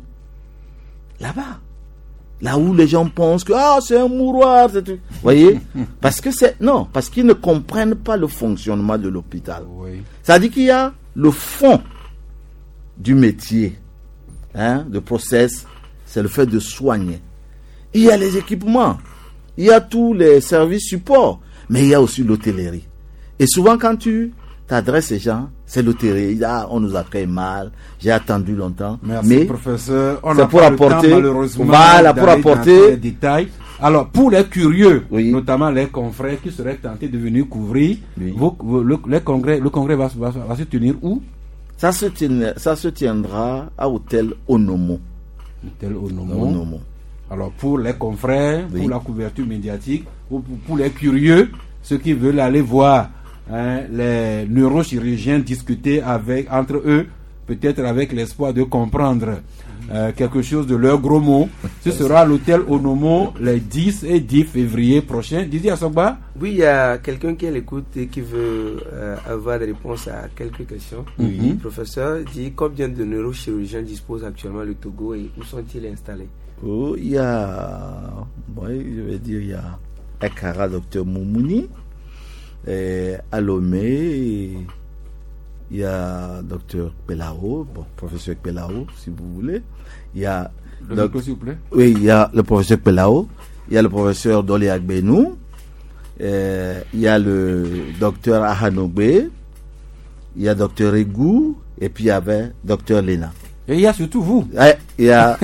là-bas. Là où les gens pensent que ah, c'est un mouroir, c'est tout. Vous voyez? Parce que c'est non, parce qu'ils ne comprennent pas le fonctionnement de l'hôpital. Oui. Ça dit qu'il y a le fond du métier, hein, de process, c'est le fait de soigner. Il y a les équipements, il y a tous les services supports, mais il y a aussi l'hôtellerie. Et souvent quand tu t'adresses aux gens, c'est l'hôtellerie. Ah, on nous accueille mal, j'ai attendu longtemps. Merci, mais professeur. On c'est pour apporter, temps, malheureusement, voilà, pour apporter des détails. Alors, pour les curieux, oui. notamment les confrères qui seraient tentés de venir couvrir, oui. vos, vos, le, les congrès, le congrès va, va, va se tenir où? Ça se, tiendra, ça se tiendra à Hôtel Onomo. Hôtel Onomo. Onomo. Alors, pour les confrères, oui. pour la couverture médiatique, pour, pour, pour les curieux, ceux qui veulent aller voir Hein, les neurochirurgiens discuter avec, entre eux, peut-être avec l'espoir de comprendre euh, quelque chose de leurs gros mots. Ce sera à l'hôtel Onomo les dix et dix février prochains. Didier Assogba? Oui, il y a quelqu'un qui l'écoute et qui veut euh, avoir des réponses à quelques questions. Oui. Le professeur dit combien de neurochirurgiens dispose actuellement le Togo et où sont-ils installés? Oh, il y a, oui, je vais dire, il y a Ekara, docteur Moumouni. Et à Lomé, il y a docteur Pelao, bon, professeur Pelao, si vous voulez. Il y a le doc... s'il vous plaît. Oui, il y a le professeur Pelao, il y a le professeur Dolé Agbenou, il y a le docteur Ahanobe, il y a docteur Egou, et puis il y avait docteur Lena. Et il y a surtout vous. Ouais, il y a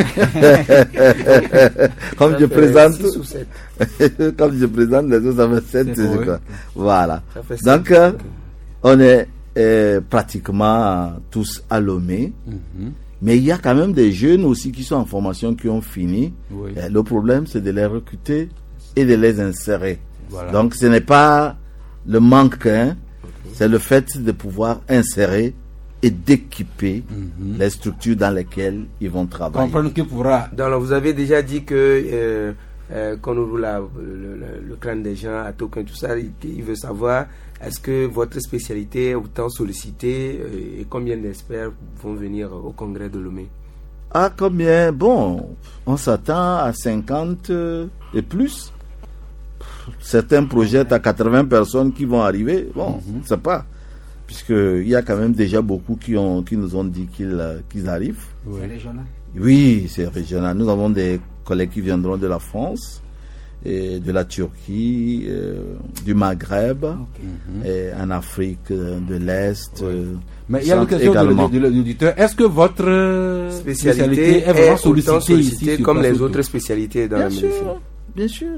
comme je présente comme je présente les autres, ça fait sept, c'est quoi. Voilà. Donc euh, on est euh, pratiquement tous à Lomé. Mm-hmm. Mais il y a quand même des jeunes aussi qui sont en formation, qui ont fini. Oui. Euh, le problème, c'est de les recruter et de les insérer. Voilà. Donc ce n'est pas le manque, hein, okay. c'est le fait de pouvoir insérer et d'équiper mm-hmm. les structures dans lesquelles ils vont travailler. Comprendre que pourra. Donc, vous avez déjà dit que euh, euh, quand on ouvre la, le, le, le crâne des gens à Tokin, tout ça, il, il veut savoir est-ce que votre spécialité est autant sollicitée euh, et combien d'experts vont venir au congrès de Lomé? Ah, combien? Bon, on s'attend à cinquante euh, et plus. Certains projettent à quatre-vingts personnes qui vont arriver. Bon, mm-hmm. je ne sais pas. Puisqu'il y a quand même déjà beaucoup qui, ont, qui nous ont dit qu'ils, qu'ils arrivent. Oui. C'est régional? Oui, c'est régional. Nous avons des collègues qui viendront de la France, et de la Turquie, euh, du Maghreb, okay. et en Afrique de l'Est. Oui. Euh, Mais il y a une question également. de, de, de l'auditeur. Est-ce que votre spécialité, spécialité est vraiment sollicitée, sollicitée ici, comme les autres spécialités dans bien la sûr, médecine? Bien sûr.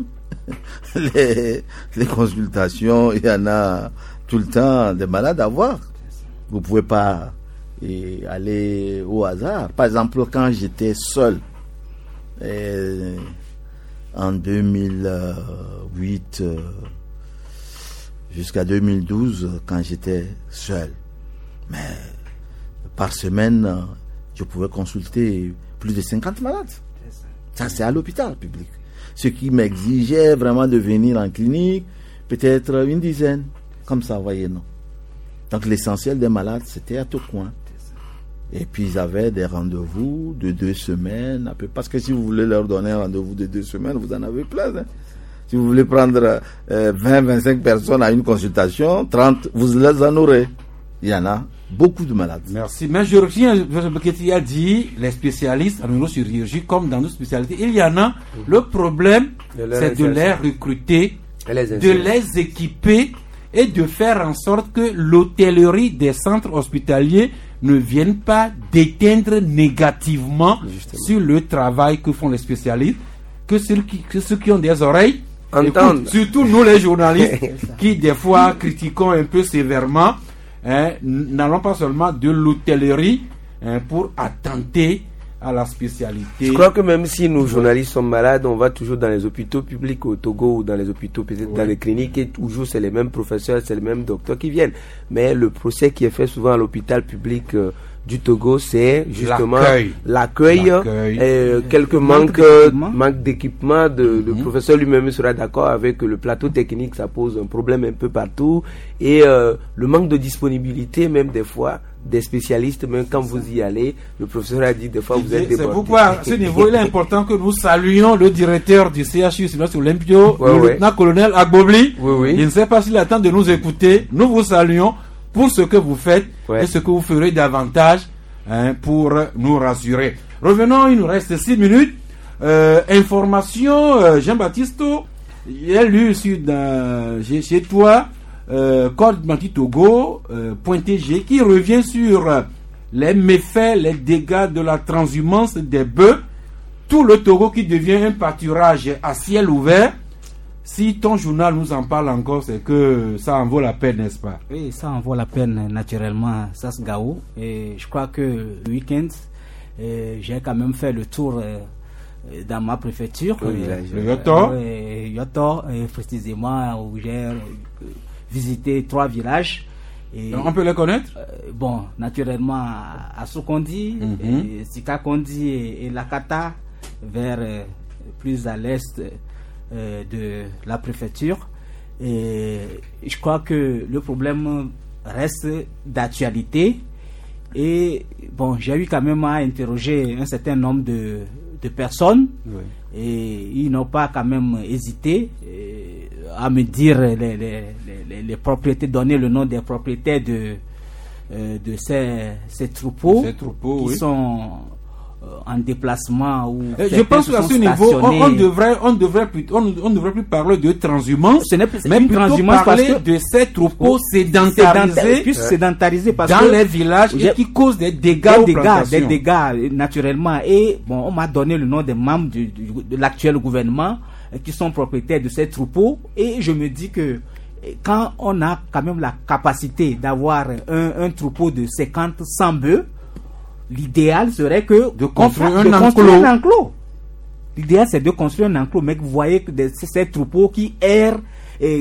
les, les consultations, il y en a tout le temps des malades à voir. Vous ne pouvez pas et, aller au hasard. Par exemple, quand j'étais seul, et, en deux mille huit euh, jusqu'à deux mille douze, quand j'étais seul, mais par semaine, je pouvais consulter plus de cinquante malades. Ça, c'est à l'hôpital public. Ce qui m'exigeait vraiment de venir en clinique, peut-être une dizaine. Comme ça, vous voyez, non. Donc, l'essentiel des malades, c'était à Tocoin. Et puis, ils avaient des rendez-vous de deux semaines. Un peu, parce que si vous voulez leur donner un rendez-vous de deux semaines, vous en avez plein. Hein. Si vous voulez prendre euh, vingt à vingt-cinq personnes à une consultation, trente, vous les en aurez. Il y en a beaucoup de malades. Merci. Mais je reviens à ce que tu as dit, les spécialistes en neurochirurgie, comme dans nos spécialités, il y en a. Mm-hmm. Le problème, c'est de les recruter, les de les équiper et de faire en sorte que l'hôtellerie des centres hospitaliers ne vienne pas déteindre négativement Justement. sur le travail que font les spécialistes, que ceux qui, que ceux qui ont des oreilles écoutent, surtout nous les journalistes qui des fois critiquons un peu sévèrement. Hein, n'allons pas seulement de l'hôtellerie hein, pour attenter à la spécialité. Je crois que même si nos journalistes sont malades, on va toujours dans les hôpitaux publics au Togo ou dans les hôpitaux, peut-être oui. dans les cliniques, et toujours c'est les mêmes professeurs, c'est les mêmes docteurs qui viennent. Mais le procès qui est fait souvent à l'hôpital public euh, du Togo, c'est justement l'accueil, l'accueil, l'accueil. Euh, quelques manques d'équipement, manque d'équipement de, mm-hmm. le professeur lui-même sera d'accord avec le plateau technique, ça pose un problème un peu partout, et euh, le manque de disponibilité même des fois des spécialistes, même quand vous y allez, le professeur a dit des fois vous êtes débordé. C'est pourquoi à ce niveau il est important que nous saluions le directeur du C H U Sylvestre Olympio, ouais, le ouais. lieutenant-colonel Agbobli. Oui, oui. Il ne sait pas s'il attend de nous écouter. Nous vous saluons pour ce que vous faites ouais. et ce que vous ferez davantage hein, pour nous rassurer. Revenons, il nous reste six minutes. Euh, information, euh, Jean-Baptiste, j'ai lu sur, dans, chez, chez toi, euh, Code Manti-Togo, euh, Pointé G, qui revient sur euh, les méfaits, les dégâts de la transhumance des bœufs. Tout le Togo qui devient un pâturage à ciel ouvert. Si ton journal nous en parle encore, c'est que ça en vaut la peine, n'est-ce pas? Oui, ça en vaut la peine, naturellement, ça se gaou. Et je crois que le week-end, euh, j'ai quand même fait le tour euh, dans ma préfecture. Oui, euh, le Yoto. Euh, Yoto, euh, précisément, où j'ai euh, visité trois villages. Et, donc on peut les connaître? euh, Bon, naturellement, à Soukondi, mm-hmm. Sikakondi et, et Lakata, vers euh, plus à l'est euh, de la préfecture. Et je crois que le problème reste d'actualité. Et bon, j'ai eu quand même à interroger un certain nombre de, de personnes. Oui. Et ils n'ont pas quand même hésité euh, à me dire les, les, les, les propriétés, donner le nom des propriétaires de, euh, de ces, ces troupeaux, ces troupeaux qui oui. sont euh, en déplacement. Ou je pense qu'à ce niveau, on, on devrait, on devrait plus, on, on devrait plus parler de transhumance, ce n'est plus, mais plutôt transhumance parler parce que de ces troupeaux sédentarisés, plus sédentarisés parce dans que les villages et qui causent des dégâts, des dégâts, des dégâts naturellement. Et bon, on m'a donné le nom des membres du, du, de l'actuel gouvernement euh, qui sont propriétaires de ces troupeaux. Et je me dis que quand on a quand même la capacité d'avoir un, un troupeau de cinquante, cent bœufs, l'idéal serait que de construire, un, de enclos. construire un enclos. L'idéal c'est de construire un enclos, mais vous voyez que des, ces troupeaux qui errent, et qui,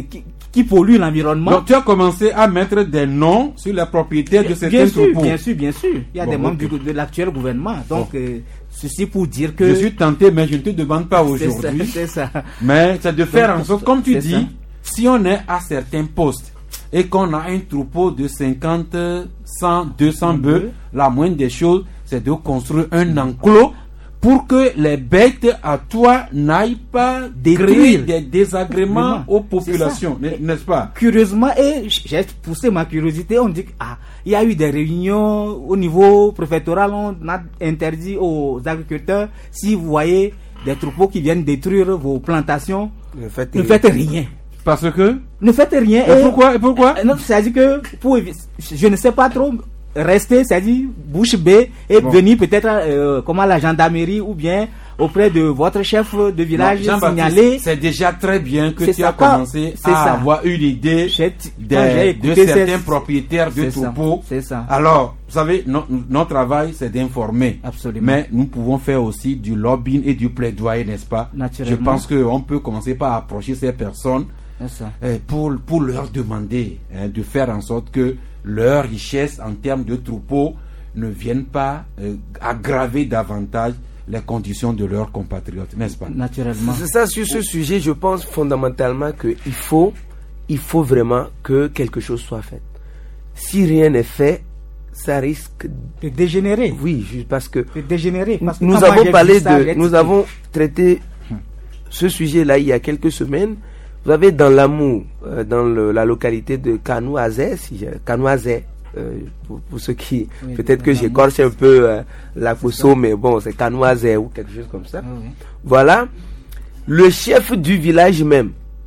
qui polluent l'environnement. Donc tu as commencé à mettre des noms sur les propriétaires de certains bien sûr, troupeaux. Bien sûr, bien sûr. Il y a bon, des membres okay. du, de l'actuel gouvernement. Donc, bon. euh, ceci pour dire que... Je suis tenté, mais je ne te demande pas aujourd'hui. C'est ça. Mais c'est de faire donc, en sorte, comme tu dis, ça. si on est à certains postes et qu'on a un troupeau de cinquante, cent, deux cents bœufs, la moindre des choses, c'est de construire un enclos pour que les bêtes à toi n'aillent pas créer des désagréments Vraiment. aux populations, n'est-ce pas? Curieusement, et j'ai poussé ma curiosité, on dit qu'il ah, y a eu des réunions au niveau préfectoral, on a interdit aux agriculteurs, si vous voyez des troupeaux qui viennent détruire vos plantations, ne faites, ne faites rien. Parce que Ne faites rien. Et, et pourquoi, et pourquoi euh, non, c'est-à-dire que, pour, je ne sais pas trop... rester, c'est-à-dire bouche bée et bon. venir peut-être euh, comment la gendarmerie ou bien auprès de votre chef de village non, signaler. C'est déjà très bien que tu ça, as commencé à ça. avoir une idée de, de certains propriétaires de troupeaux. C'est ça. Alors, vous savez, no, notre travail, c'est d'informer. Absolument. Mais nous pouvons faire aussi du lobbying et du plaidoyer, n'est-ce pas? Je pense qu'on peut commencer par approcher ces personnes euh, pour, pour leur demander hein, de faire en sorte que leur richesse en termes de troupeaux ne viennent pas euh, aggraver davantage les conditions de leurs compatriotes, n'est-ce pas? Naturellement. C'est ça, sur ce sujet, je pense fondamentalement qu'il faut, il faut vraiment que quelque chose soit fait. Si rien n'est fait, ça risque de dégénérer. Oui, parce que, de dégénérer. Parce que nous avons parlé de, nous avons traité ce sujet-là il y a quelques semaines. Vous avez dans l'Amou, euh, dans le, la localité de Kanouazé, si Kanouazé, euh, pour, pour ceux qui, oui, peut-être que j'écorche un peu euh, la Koso, mais bon, c'est Kanouazé ou quelque chose comme ça. Oui. Voilà. Le chef du village même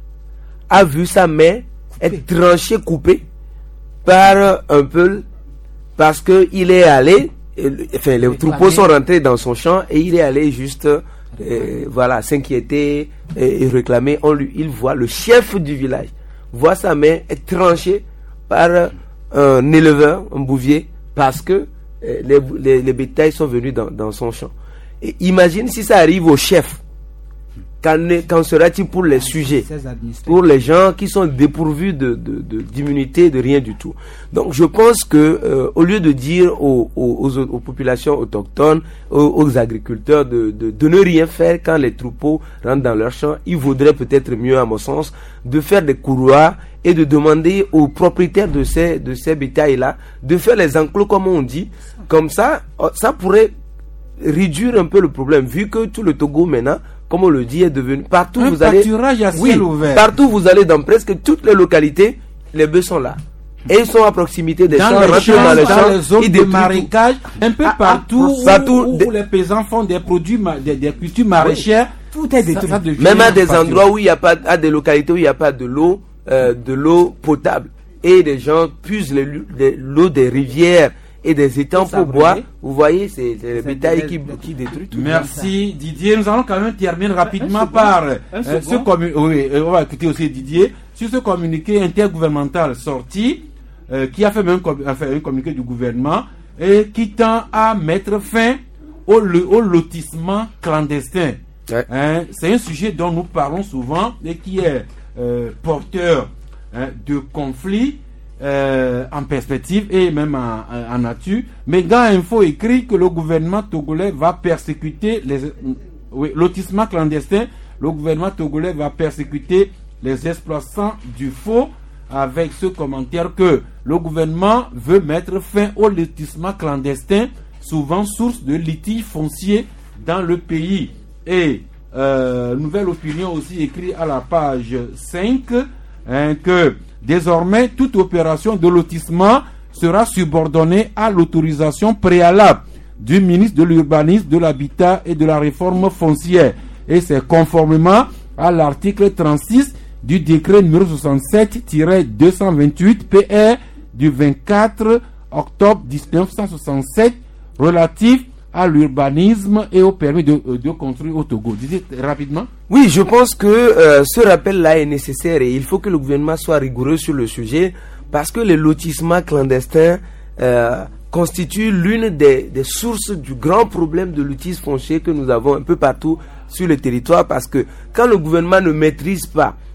a vu sa main être tranchée, coupée par un peu, parce que il est allé, et, enfin, les troupeaux sont rentrés dans son champ et il est allé juste... Et voilà, s'inquiéter et, et réclamer. On lui, il voit le chef du village voit sa main être tranchée par un éleveur, un bouvier, parce que eh, les, les, les bétails sont venus dans, dans son champ. Et imagine si ça arrive au chef. Qu'en, qu'en sera-t-il pour les sujets, pour les gens qui sont dépourvus de, de, de, d'immunité, de rien du tout. Donc je pense que euh, au lieu de dire aux, aux, aux populations autochtones, aux, aux agriculteurs de, de, de ne rien faire quand les troupeaux rentrent dans leur champ, il vaudrait peut-être mieux, à mon sens, de faire des couloirs et de demander aux propriétaires de ces, de ces bétails-là de faire les enclos comme on dit. Comme ça, ça pourrait réduire un peu le problème, vu que tout le Togo maintenant, comme on le dit, est devenu partout. Un vous allez, à ciel oui, ouvert. Partout vous allez dans presque toutes les localités, les bœufs sont là. Et ils sont à proximité des dans champs, les champs, dans les, dans champs, les zones de marécage, un peu ah, partout, ah, partout où, où, des... où les paysans font des produits, des, des cultures maraîchères. Oui, tout est détruit. Ça, ça Même à des endroits où il n'y a pas, à des localités où il n'y a pas de l'eau, euh, de l'eau potable. Et des gens puisent les, les, l'eau des rivières et des étangs pour boire. Vous voyez, c'est, c'est le bétail qui, qui détruit tout. Merci Didier. Nous allons quand même terminer rapidement par euh, ce communiqué. Oui, on va écouter aussi Didier sur ce communiqué intergouvernemental sorti, euh, qui a fait même a fait un communiqué du gouvernement et qui tend à mettre fin au, le, au lotissement clandestin. Ouais. Hein, c'est un sujet dont nous parlons souvent et qui est euh, porteur hein, de conflits. Euh, en perspective et même en, en, en nature. Mais Gand Info écrit que le gouvernement togolais va persécuter les oui, lotissement clandestin. Le gouvernement togolais va persécuter les exploitants du faux, avec ce commentaire que le gouvernement veut mettre fin au lotissement clandestin, souvent source de litiges fonciers dans le pays. Et euh, Nouvelle Opinion aussi écrit à la page cinq hein, que désormais, toute opération de lotissement sera subordonnée à l'autorisation préalable du ministre de l'Urbanisme, de l'Habitat et de la Réforme foncière. Et c'est conformément à l'article trente-six du décret numéro soixante-sept deux cent vingt-huit P R du vingt-quatre octobre dix-neuf cent soixante-sept relatif à l'urbanisme et au permis de, de construire au Togo. Dites rapidement. Oui, je pense que euh, ce rappel-là est nécessaire et il faut que le gouvernement soit rigoureux sur le sujet parce que les lotissements clandestins euh, constituent l'une des, des sources du grand problème de litige foncier que nous avons un peu partout sur le territoire parce que quand le gouvernement ne maîtrise pas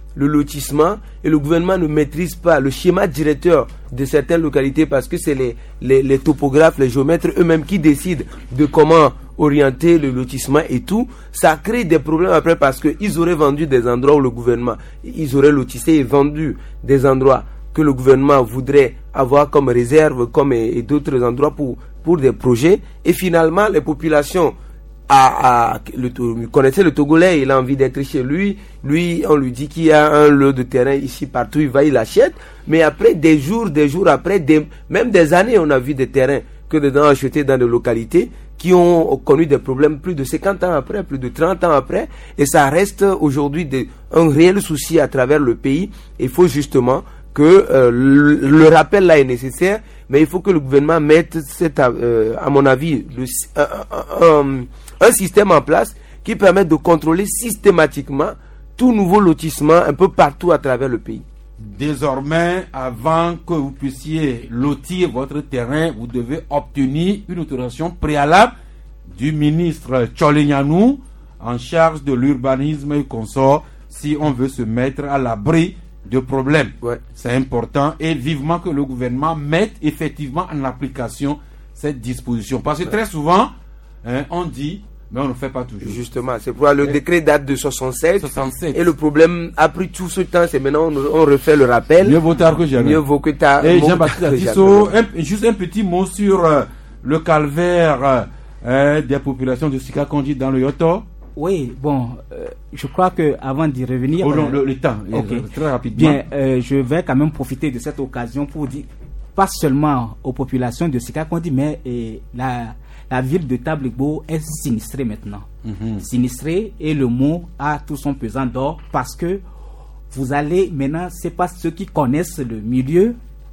le lotissement et le gouvernement ne maîtrise pas le schéma directeur de certaines localités parce que c'est les, les, les topographes, les géomètres eux-mêmes qui décident de comment orienter le lotissement et tout, ça crée des problèmes après parce qu'ils auraient vendu des endroits où le gouvernement, ils auraient lotissé et vendu des endroits que le gouvernement voudrait avoir comme réserve comme et, et d'autres endroits pour, pour des projets et finalement les populations À, à, le, vous connaissez le Togolais, il a envie d'être chez lui. Lui, on lui dit qu'il y a un lot de terrain ici, partout, il va, il achète. Mais après, des jours, des jours après, des, même des années, on a vu des terrains que dedans achetés dans des localités qui ont connu des problèmes plus de cinquante ans après, plus de trente ans après. Et ça reste aujourd'hui de, un réel souci à travers le pays. Il faut justement que euh, le, le rappel là est nécessaire, mais il faut que le gouvernement mette, cette, euh, à mon avis, le, un, un, un, un système en place qui permet de contrôler systématiquement tout nouveau lotissement un peu partout à travers le pays. Désormais, avant que vous puissiez lotir votre terrain, vous devez obtenir une autorisation préalable du ministre Tcholignanou en charge de l'urbanisme et consort si on veut se mettre à l'abri de problèmes. Ouais. C'est important et vivement que le gouvernement mette effectivement en application cette disposition. Parce que ouais. très souvent, hein, on dit, mais on ne le fait pas toujours. Justement, c'est pourquoi le et décret date de soixante-sept, soixante-sept. Et le problème a pris tout ce temps, c'est maintenant on, on refait le rappel. Mieux vaut tard que jamais. Mieux vaut que tard. Et Jean-Baptiste Adisso, juste un petit mot sur euh, le calvaire euh, des populations de Sika Kondi dans le Yoto. Oui, bon, euh, je crois que avant d'y revenir, oh non, euh, le, le temps, okay. très rapidement. Bien, euh, je vais quand même profiter de cette occasion pour dire, pas seulement aux populations de Sika Kondi, mais et, la, la ville de Tablibo est sinistrée maintenant. Mm-hmm. Sinistrée, et le mot a tout son pesant d'or parce que vous allez maintenant, c'est pas ceux qui connaissent le milieu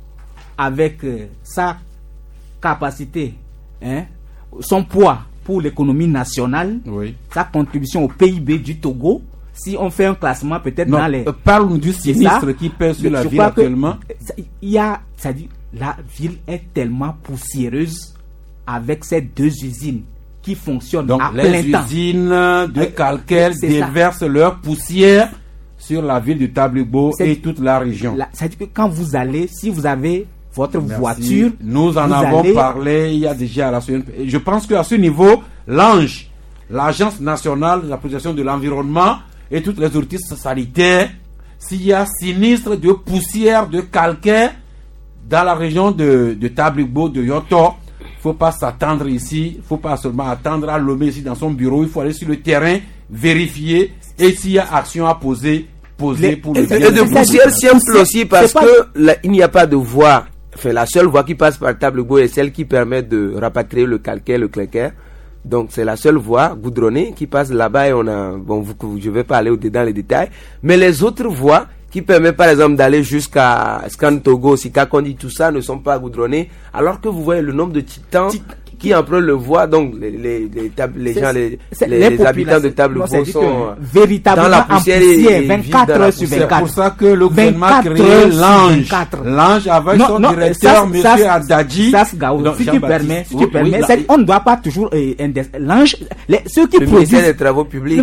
avec euh, sa capacité, hein, son poids pour l'économie nationale, oui. sa contribution au P I B du Togo. Si on fait un classement peut-être non, dans les... Parle-nous du sinistre qui pèse sur la ville actuellement. Il y a, c'est-à-dire, la ville est tellement poussiéreuse avec ces deux usines qui fonctionnent donc, à plein temps. Donc les usines de calcaire euh, déversent ça. leur poussière sur la ville de Tablibo et toute la région. La, c'est-à-dire que quand vous allez, si vous avez votre Merci. voiture... Nous en avons allez... parlé il y a déjà à la semaine. Je pense qu'à ce niveau, l'ANGE, l'Agence nationale de la protection de l'environnement et toutes les autorités sanitaires, s'il y a sinistre de poussière, de calcaire dans la région de, de Tablibo, de Yoto, il ne faut pas s'attendre ici, il ne faut pas seulement attendre à Lomé ici dans son bureau, il faut aller sur le terrain, vérifier et s'il y a action à poser, poser les, pour le bien. Et de poussière simple aussi parce qu'il n'y a pas de voie. Enfin, la seule voie qui passe par Tablibo est celle qui permet de rapatrier le calcaire, le clinker. Donc, c'est la seule voie goudronnée qui passe là-bas et on a, bon, vous, je vais pas aller dans les détails. Mais les autres voies qui permettent, par exemple, d'aller jusqu'à Skan-Togo, Sika Kondi, tout ça ne sont pas goudronnées. Alors que vous voyez le nombre de titans qui empruntent le voie, donc les, les, les, les gens, les, les, les habitants de Tablibo sont véritablement dans la poussière, poussière vingt-quatre heures sur C'est vingt-quatre. pour ça que le gouvernement a créé l'Ange. L'Ange avec non, son non, directeur, M. Adadji. Ça, ça, si tu permets, si tu permets, on ne doit pas toujours, euh, l'Ange, ceux qui le produisent. ministère des Travaux Publics.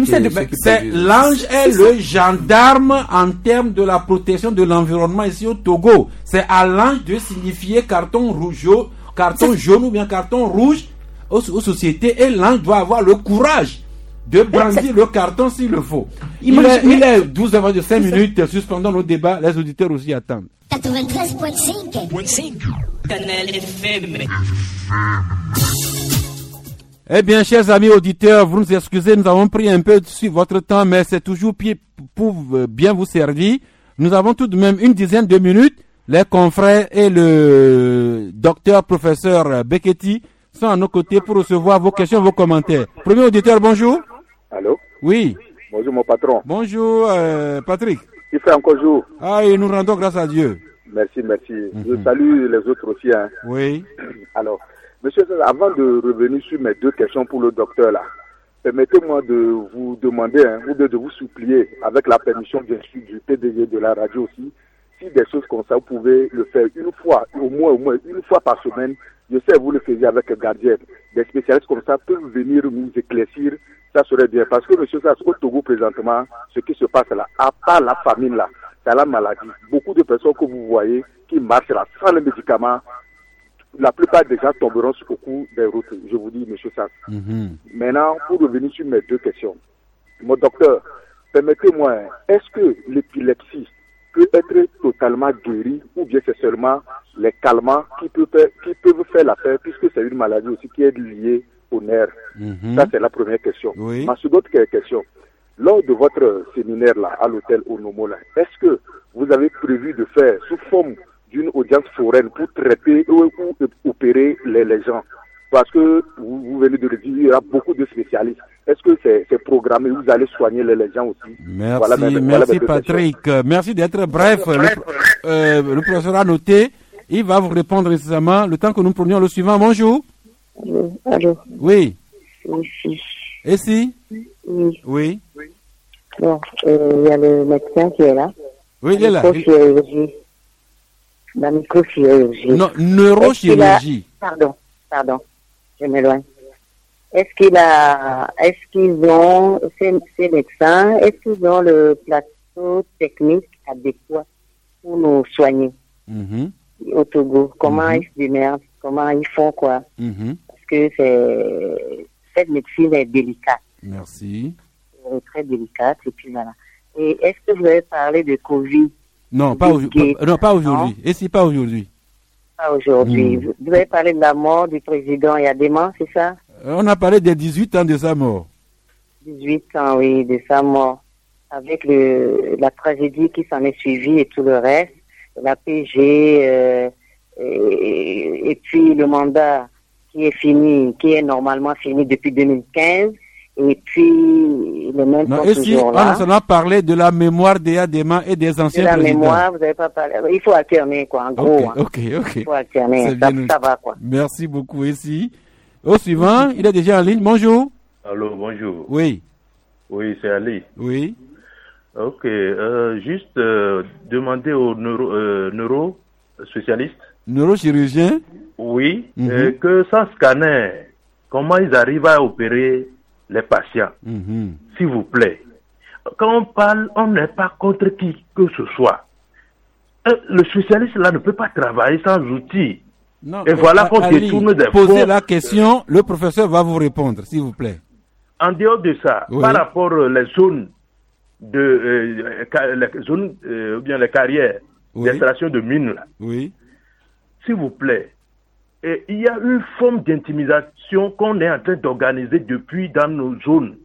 L'Ange est le gendarme en termes de la protection de l'environnement ici au Togo. C'est à l'Ange de signifier carton rouge, carton jaune ou bien carton rouge aux, aux sociétés, et l'Ange doit avoir le courage de brandir le carton s'il le faut. Il est, il est douze heures vingt-cinq minutes, suspendons nos débats, les auditeurs aussi attendent. quatre-vingt-treize virgule cinq Canal F M. Eh bien, chers amis auditeurs, vous nous excusez, nous avons pris un peu sur votre temps, mais c'est toujours pour bien vous servir. Nous avons tout de même une dizaine de minutes. Les confrères et le docteur professeur Beketi sont à nos côtés pour recevoir vos questions, vos commentaires. Premier auditeur, bonjour. Allô? Oui. Bonjour mon patron. Bonjour euh, Patrick. Il fait encore jour. Ah, et nous rendons grâce à Dieu. Merci, merci. Mm-hmm. Je salue les autres aussi. Hein. Oui. Alors, monsieur, avant de revenir sur mes deux questions pour le docteur là, permettez-moi de vous demander, hein, ou de, de vous supplier, avec la permission bien sûr du P D G de la radio aussi, si des choses comme ça, vous pouvez le faire une fois, au moins, au moins une fois par semaine. Je sais, vous le faisiez avec un gardien. Des spécialistes comme ça peuvent venir nous éclaircir. Ça serait bien. Parce que, monsieur Sass, au Togo, présentement, ce qui se passe là, à part la famine là, c'est la maladie. Beaucoup de personnes que vous voyez qui marchent là sans les médicaments, la plupart des gens tomberont au cours des routes. Je vous dis, monsieur Sass. Mm-hmm. Maintenant, pour revenir sur mes deux questions. Mon docteur, permettez-moi, est-ce que l'épilepsie peut être totalement guérie ou bien c'est seulement les calmants qui peuvent faire, qui peuvent faire l'affaire puisque c'est une maladie aussi qui est liée au nerf. Mm-hmm. Ça, c'est la première question. Oui. Ma seconde question, lors de votre séminaire là, à l'hôtel Onomo, là, est-ce que vous avez prévu de faire sous forme d'une audience foraine pour traiter ou, ou opérer les, les gens? Parce que vous, vous venez de le dire, il y a beaucoup de spécialistes. Est-ce que c'est, c'est programmé? Vous allez soigner les, les gens aussi? Merci, voilà, même, merci voilà Patrick. Questions. Merci d'être bref. Le, euh, le professeur a noté. Il va vous répondre nécessairement. Le temps que nous prenions le suivant. Bonjour. Allô. Allô. Oui. Ici. Et si? Oui. Oui. Bon, il euh, y a le médecin qui est là. Oui, il est là. Microchirurgie. La microchirurgie. Non, neurochirurgie. A... Pardon, pardon. Je m'éloigne. Est-ce qu'il a, est-ce qu'ils ont, ces, ces médecins, est-ce qu'ils ont le plateau technique adéquat pour nous soigner mm-hmm. au Togo? Comment mm-hmm. ils se démerdent? Comment ils font quoi? Mm-hmm. Parce que c'est, cette médecine est délicate. Merci. Elle est très délicate et puis voilà. Et est-ce que vous avez parlé de Covid? Non, pas, au, pas, non, pas aujourd'hui. Et si pas aujourd'hui? Pas aujourd'hui. Mm. Vous avez parlé de la mort du président Yadema, c'est ça? On a parlé des dix-huit ans de sa mort. dix-huit ans, oui, de sa mort. Avec le, la tragédie qui s'en est suivie et tout le reste. La P G, euh, et, et puis le mandat qui est fini, qui est normalement fini depuis deux mille quinze. Et puis, le même non, et si, là. On a parlé de la mémoire des Yadema et des anciens présidents. De la présidents. Mémoire, vous n'avez pas parlé. Il faut alterner, quoi, en gros. Ok, hein. ok, ok. Il faut alterner, ça, ça va, quoi. Merci beaucoup, ici. Au suivant, il est déjà en ligne. Bonjour. Allô, bonjour. Oui. Oui, c'est Ali. Oui. Ok, euh, juste euh, demander aux neuro, euh, neuro spécialistes. Neurochirurgiens. Oui, mm-hmm. euh, que sans scanner, comment ils arrivent à opérer les patients, mm-hmm. s'il vous plaît. Quand on parle, on n'est pas contre qui que ce soit. Euh, le spécialiste là ne peut pas travailler sans outils. Non, et voilà qu'on Ali, détourne des posez fonds. la question, le professeur va vous répondre, s'il vous plaît. En dehors de ça, oui. par rapport aux zones de euh, les zones euh, ou bien les carrières oui. d'installation de mines là, oui. s'il vous plaît. Et il y a une forme d'intimidation qu'on est en train d'organiser depuis dans nos zones,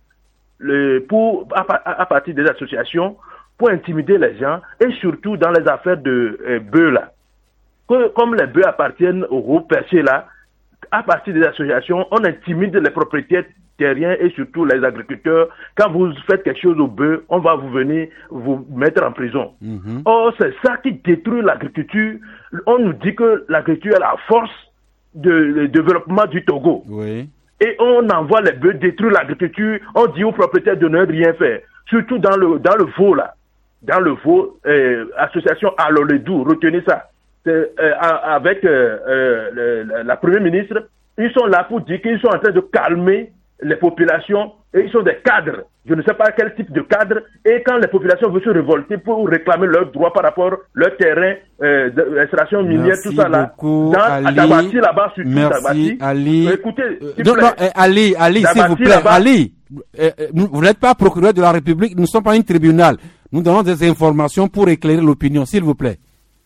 le, pour, à, à, à partir des associations, pour intimider les gens, et surtout dans les affaires de euh, bœufs là. Que, comme les bœufs appartiennent aux gros perchés là, à partir des associations, on intimide les propriétaires terriens et surtout les agriculteurs. Quand vous faites quelque chose aux bœufs, on va vous venir vous mettre en prison. Mm-hmm. Or, c'est ça qui détruit l'agriculture. On nous dit que l'agriculture est la force de, de développement du Togo. Oui. Et on envoie les bœufs détruire l'agriculture, on dit aux propriétaires de ne rien faire. Surtout dans le dans le veau là. Dans le veau, euh, association Aloledou, retenez ça. C'est, euh, avec euh, euh, le, la première ministre, ils sont là pour dire qu'ils sont en train de calmer les populations et ils sont des cadres. Je ne sais pas quel type de cadre. Et quand les populations veulent se révolter pour réclamer leurs droits par rapport à leur terrain euh, d'installation minière, tout ça là, beaucoup, dans Ali. Tabati là-bas, surtout Merci, Tabati. Ali. Écoutez, euh, non, non, eh, Ali, Ali, s'il vous plaît, Ali, eh, vous n'êtes pas procureur de la République, nous ne sommes pas un tribunal. Nous donnons des informations pour éclairer l'opinion, s'il vous plaît.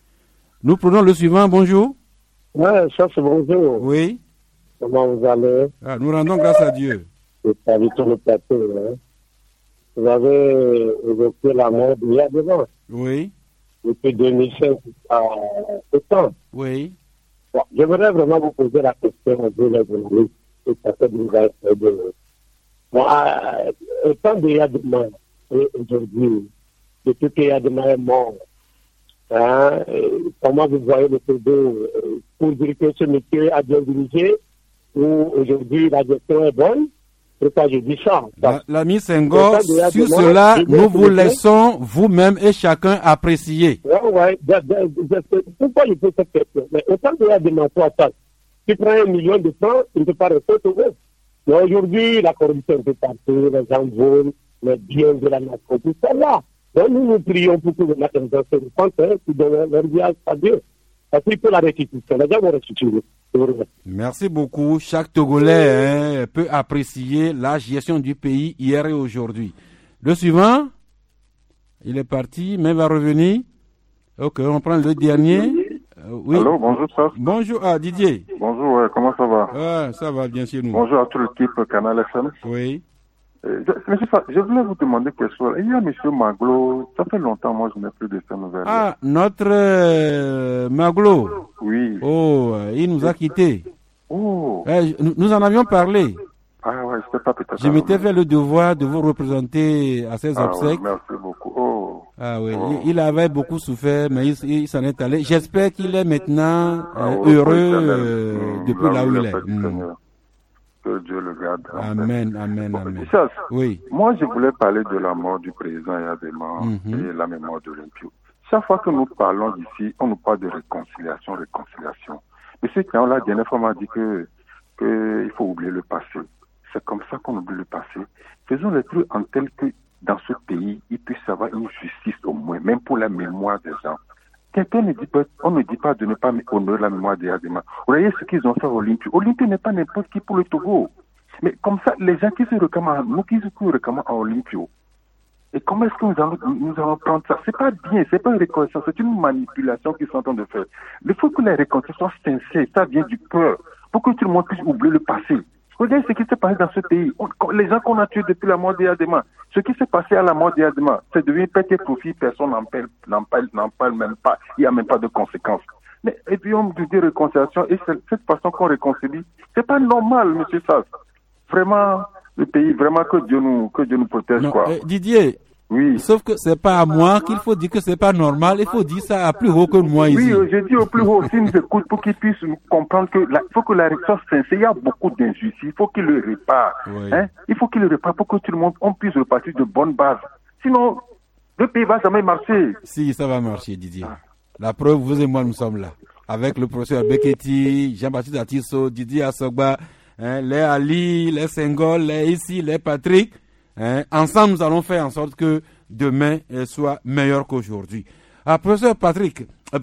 Nous prenons le suivant, bonjour. Ouais, ça c'est bonjour. Oui. Comment vous allez? Ah, nous rendons grâce à Dieu. Je salue sur le plateau. Hein. Vous avez évoqué la mort d'il y a deux ans. Oui. Depuis deux mille cinq à sept ans. Oui. Bon, j'aimerais vraiment vous poser la question de la journaliste. Et ça fait nous de... Bon, euh, tant de Yadema, et aujourd'hui, depuis que Yadema est mort, hein, comment vous voyez le Togo pour dire que ce métier a bien dirigé, où aujourd'hui la gestion est bonne, Pourquoi je dis ça? L'ami Senghor, sur cela, nous vous laissons vous-même et chacun apprécier. Oui, oui. Pourquoi je pose cette question? Mais autant de la demande, toi, tu prends un million de francs, tu ne peux pas rester au Togo. Mais aujourd'hui, la corruption peut partir, les gens volent, les biens de la nation, tout ça là. Donc nous nous prions pour que les nations se repentent, qui donnent leur vie à Dieu. Parce qu'il faut la restitution. Les gens vont restituer. Merci beaucoup. Chaque Togolais hein, peut apprécier la gestion du pays hier et aujourd'hui. Le suivant, il est parti, mais va revenir. Ok, on prend le dernier. Euh, oui. Allô, bonjour, ça. Bonjour, ah, Didier. Bonjour, ouais, comment ça va? Ouais, ça va bien chez nous. Bonjour à toute l'équipe Canal F M. Oui. Euh, je, monsieur, je voulais vous demander quelque chose. Il y a monsieur Maglo, ça fait longtemps, moi, je n'ai plus de ces nouvelles. Ah, notre euh, Maglo. Oui. Oh, euh, il nous a quittés. Oh. Eh, nous, nous en avions parlé. Ah ouais, c'était pas peut-être. Je m'étais fait le devoir de vous représenter à ces ah, obsèques. Ouais, merci beaucoup. Oh. Ah oui, oh. Il, il avait beaucoup souffert, mais il, il s'en est allé. J'espère qu'il est maintenant ah, euh, ouais, heureux euh, mmh, depuis là, là où il est. Mmh. Que Dieu le garde. Amen, amen, bon, amen. Chasse, oui. Moi, je voulais parler de la mort du président Yadema mm-hmm. et la mémoire d'Olympio. Chaque fois que nous parlons d'ici, on nous parle de réconciliation, réconciliation. Mais ce qui la dernière fois m'a dit que, que il faut oublier le passé. C'est comme ça qu'on oublie le passé. Faisons les trucs en tel que dans ce pays, il puisse y avoir une justice au moins, même pour la mémoire des gens. Quelqu'un ne dit pas, on ne dit pas de ne pas honorer la mémoire de Yadema. Vous voyez ce qu'ils ont fait à Olympio. Olympio n'est pas n'importe qui pour le Togo. Mais comme ça, les gens qui se réclament, nous qui se réclament à Olympio, et comment est-ce que nous allons, nous allons prendre ça? C'est pas bien, c'est pas une réconciliation, c'est une manipulation qu'ils sont en train de faire. Il faut que les réconciliations soient sincères, ça vient du cœur, pour que tout le monde puisse oublier le passé. Regardez ce qui s'est passé dans ce pays. On, les gens qu'on a tués depuis la mort de Yadema, ce qui s'est passé à la mort de Yadema, c'est devenu petit profit, personne n'en parle, n'en parle, n'en parle même pas, il n'y a même pas de conséquences. Mais, et puis on nous dit réconciliation, et c'est cette façon qu'on réconcilie, c'est pas normal, monsieur Sass. Vraiment, le pays, vraiment que Dieu nous, que Dieu nous protège, non, quoi. Euh, Didier. Oui. Sauf que c'est pas à moi qu'il faut dire que c'est pas normal, il faut dire ça à plus haut que moi ici. Oui, je dis au plus haut, s'ils nous écoutent pour qu'ils puissent comprendre que il faut que la réaction sincère, il y a beaucoup d'injustice, il faut qu'ils le réparent. Oui. Hein? Il faut qu'ils le réparent pour que tout le monde, on puisse repartir de bonnes bases. Sinon, le pays va jamais marcher. Si, ça va marcher, Didier. Ah. La preuve, vous et moi, nous sommes là. Avec le professeur Beketi, Jean-Baptiste Atisso, Didier Assogba, hein, les Ali, les Senghor, les ici, les Patrick. Hein, ensemble, nous allons faire en sorte que demain euh, soit meilleur qu'aujourd'hui. Ah, professeur Patrick, euh,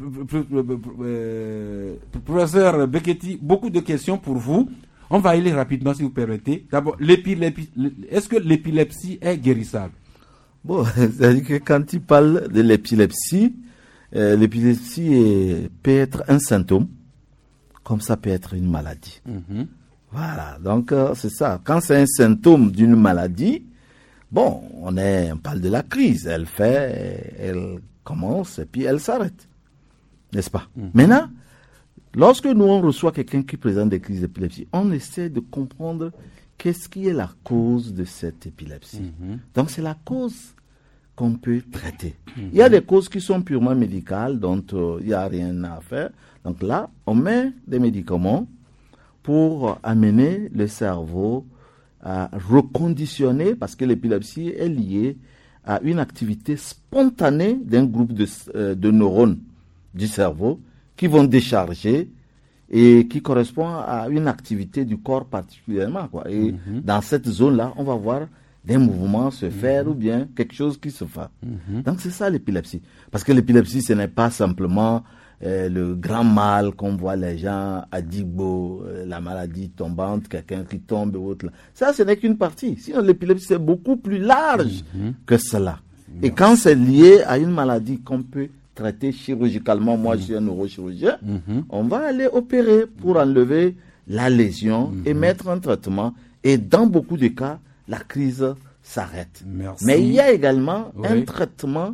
euh, professeur Beketi, beaucoup de questions pour vous. On va y aller rapidement si vous permettez. D'abord, l'épilepsie, est-ce que l'épilepsie est guérissable? Bon, c'est-à-dire que quand il parle de l'épilepsie, euh, l'épilepsie est, peut être un symptôme, comme ça peut être une maladie. Mm-hmm. Voilà, donc euh, c'est ça. Quand c'est un symptôme d'une maladie, bon, on, est, on parle de la crise. Elle fait, elle commence et puis elle s'arrête. N'est-ce pas? Mm-hmm. Maintenant, lorsque nous on reçoit quelqu'un qui présente des crises d'épilepsie, on essaie de comprendre qu'est-ce qui est la cause de cette épilepsie. Mm-hmm. Donc c'est la cause qu'on peut traiter. Mm-hmm. Il y a des causes qui sont purement médicales, dont euh, il n'y a rien à faire. Donc là, on met des médicaments pour amener le cerveau à reconditionner, parce que l'épilepsie est liée à une activité spontanée d'un groupe de, euh, de neurones du cerveau qui vont décharger et qui correspond à une activité du corps particulièrement, quoi. Et mm-hmm. dans cette zone-là, on va voir des mouvements se faire mm-hmm. ou bien quelque chose qui se fait. Mm-hmm. Donc c'est ça l'épilepsie. Parce que l'épilepsie, ce n'est pas simplement Euh, le grand mal qu'on voit les gens à Digbo, euh, la maladie tombante, quelqu'un qui tombe ou autre. Ça, ce n'est qu'une partie. Sinon, l'épilepsie, c'est beaucoup plus large mm-hmm. que cela. Merci. Et quand c'est lié à une maladie qu'on peut traiter chirurgicalement, moi, mm-hmm. je suis un neurochirurgien, mm-hmm. on va aller opérer pour enlever la lésion mm-hmm. et mettre un traitement. Et dans beaucoup de cas, la crise s'arrête. Merci. Mais il y a également oui. un traitement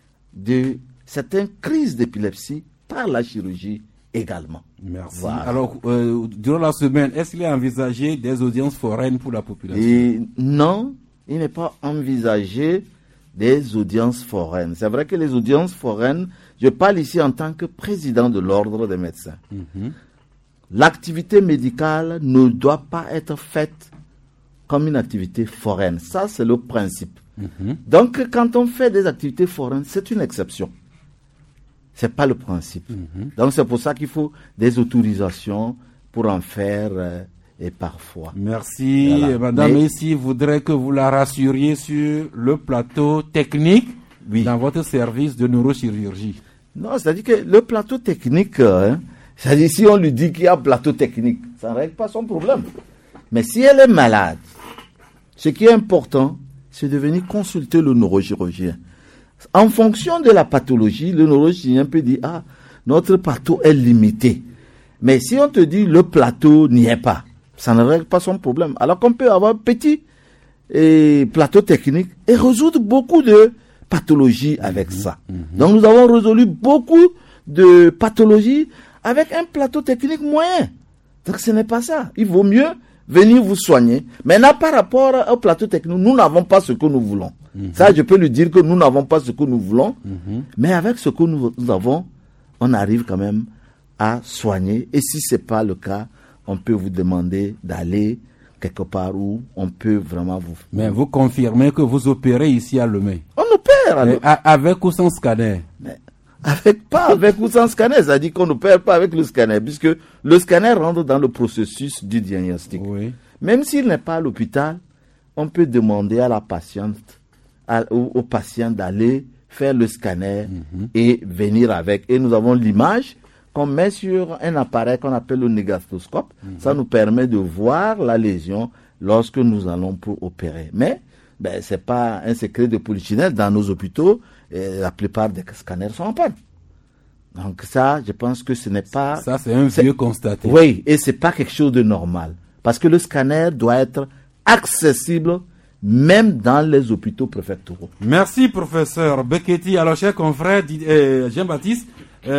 de certaines crises d'épilepsie par la chirurgie également. Merci. Voilà. Alors, euh, durant la semaine, est-ce qu'il est envisagé des audiences foraines pour la population? Et non, il n'est pas envisagé des audiences foraines. C'est vrai que les audiences foraines, je parle ici en tant que président de l'ordre des médecins. Mm-hmm. L'activité médicale ne doit pas être faite comme une activité foraine. Ça, c'est le principe. Mm-hmm. Donc, quand on fait des activités foraines, c'est une exception. C'est pas le principe. Mm-hmm. Donc, c'est pour ça qu'il faut des autorisations pour en faire euh, et parfois. Merci, voilà. Madame. Mais, ici, voudrais que vous la rassuriez sur le plateau technique oui. dans votre service de neurochirurgie. Non, c'est-à-dire que le plateau technique, hein, c'est-à-dire si on lui dit qu'il y a un plateau technique, ça ne règle pas son problème. Mais si elle est malade, ce qui est important, c'est de venir consulter le neurochirurgien. En fonction de la pathologie, le neurochirurgien peut dire, ah, notre plateau est limité. Mais si on te dit le plateau n'y est pas, ça ne règle pas son problème. Alors qu'on peut avoir un petit et, plateau technique et résoudre beaucoup de pathologies avec mmh, ça. Mmh. Donc nous avons résolu beaucoup de pathologies avec un plateau technique moyen. Donc ce n'est pas ça. Il vaut mieux venir vous soigner. Maintenant, par rapport au plateau technique, nous n'avons pas ce que nous voulons. Mmh. Ça, je peux lui dire que nous n'avons pas ce que nous voulons. Mmh. Mais avec ce que nous, nous avons, on arrive quand même à soigner. Et si ce n'est pas le cas, on peut vous demander d'aller quelque part où on peut vraiment vous... Mais vous confirmez que vous opérez ici à Lomé? On opère. Mais avec ou sans scanner? Mais avec, pas avec ou sans scanner. Ça dit qu'on n'opère pas avec le scanner, puisque le scanner rentre dans le processus du diagnostic. Oui. Même s'il n'est pas à l'hôpital, on peut demander à la patiente, à, au, au patient d'aller faire le scanner mm-hmm. et venir avec. Et nous avons l'image qu'on met sur un appareil qu'on appelle le négastoscope. Mm-hmm. Ça nous permet de voir la lésion lorsque nous allons pour opérer. Mais ben, ce n'est pas un secret de polichinelle. Dans nos hôpitaux, et la plupart des scanners sont en panne. Donc ça, je pense que ce n'est pas... Ça, c'est un vieux constaté. Oui, et ce n'est pas quelque chose de normal. Parce que le scanner doit être accessible même dans les hôpitaux préfectoraux. Merci, professeur Beketi. Alors, cher confrère euh, Jean-Baptiste,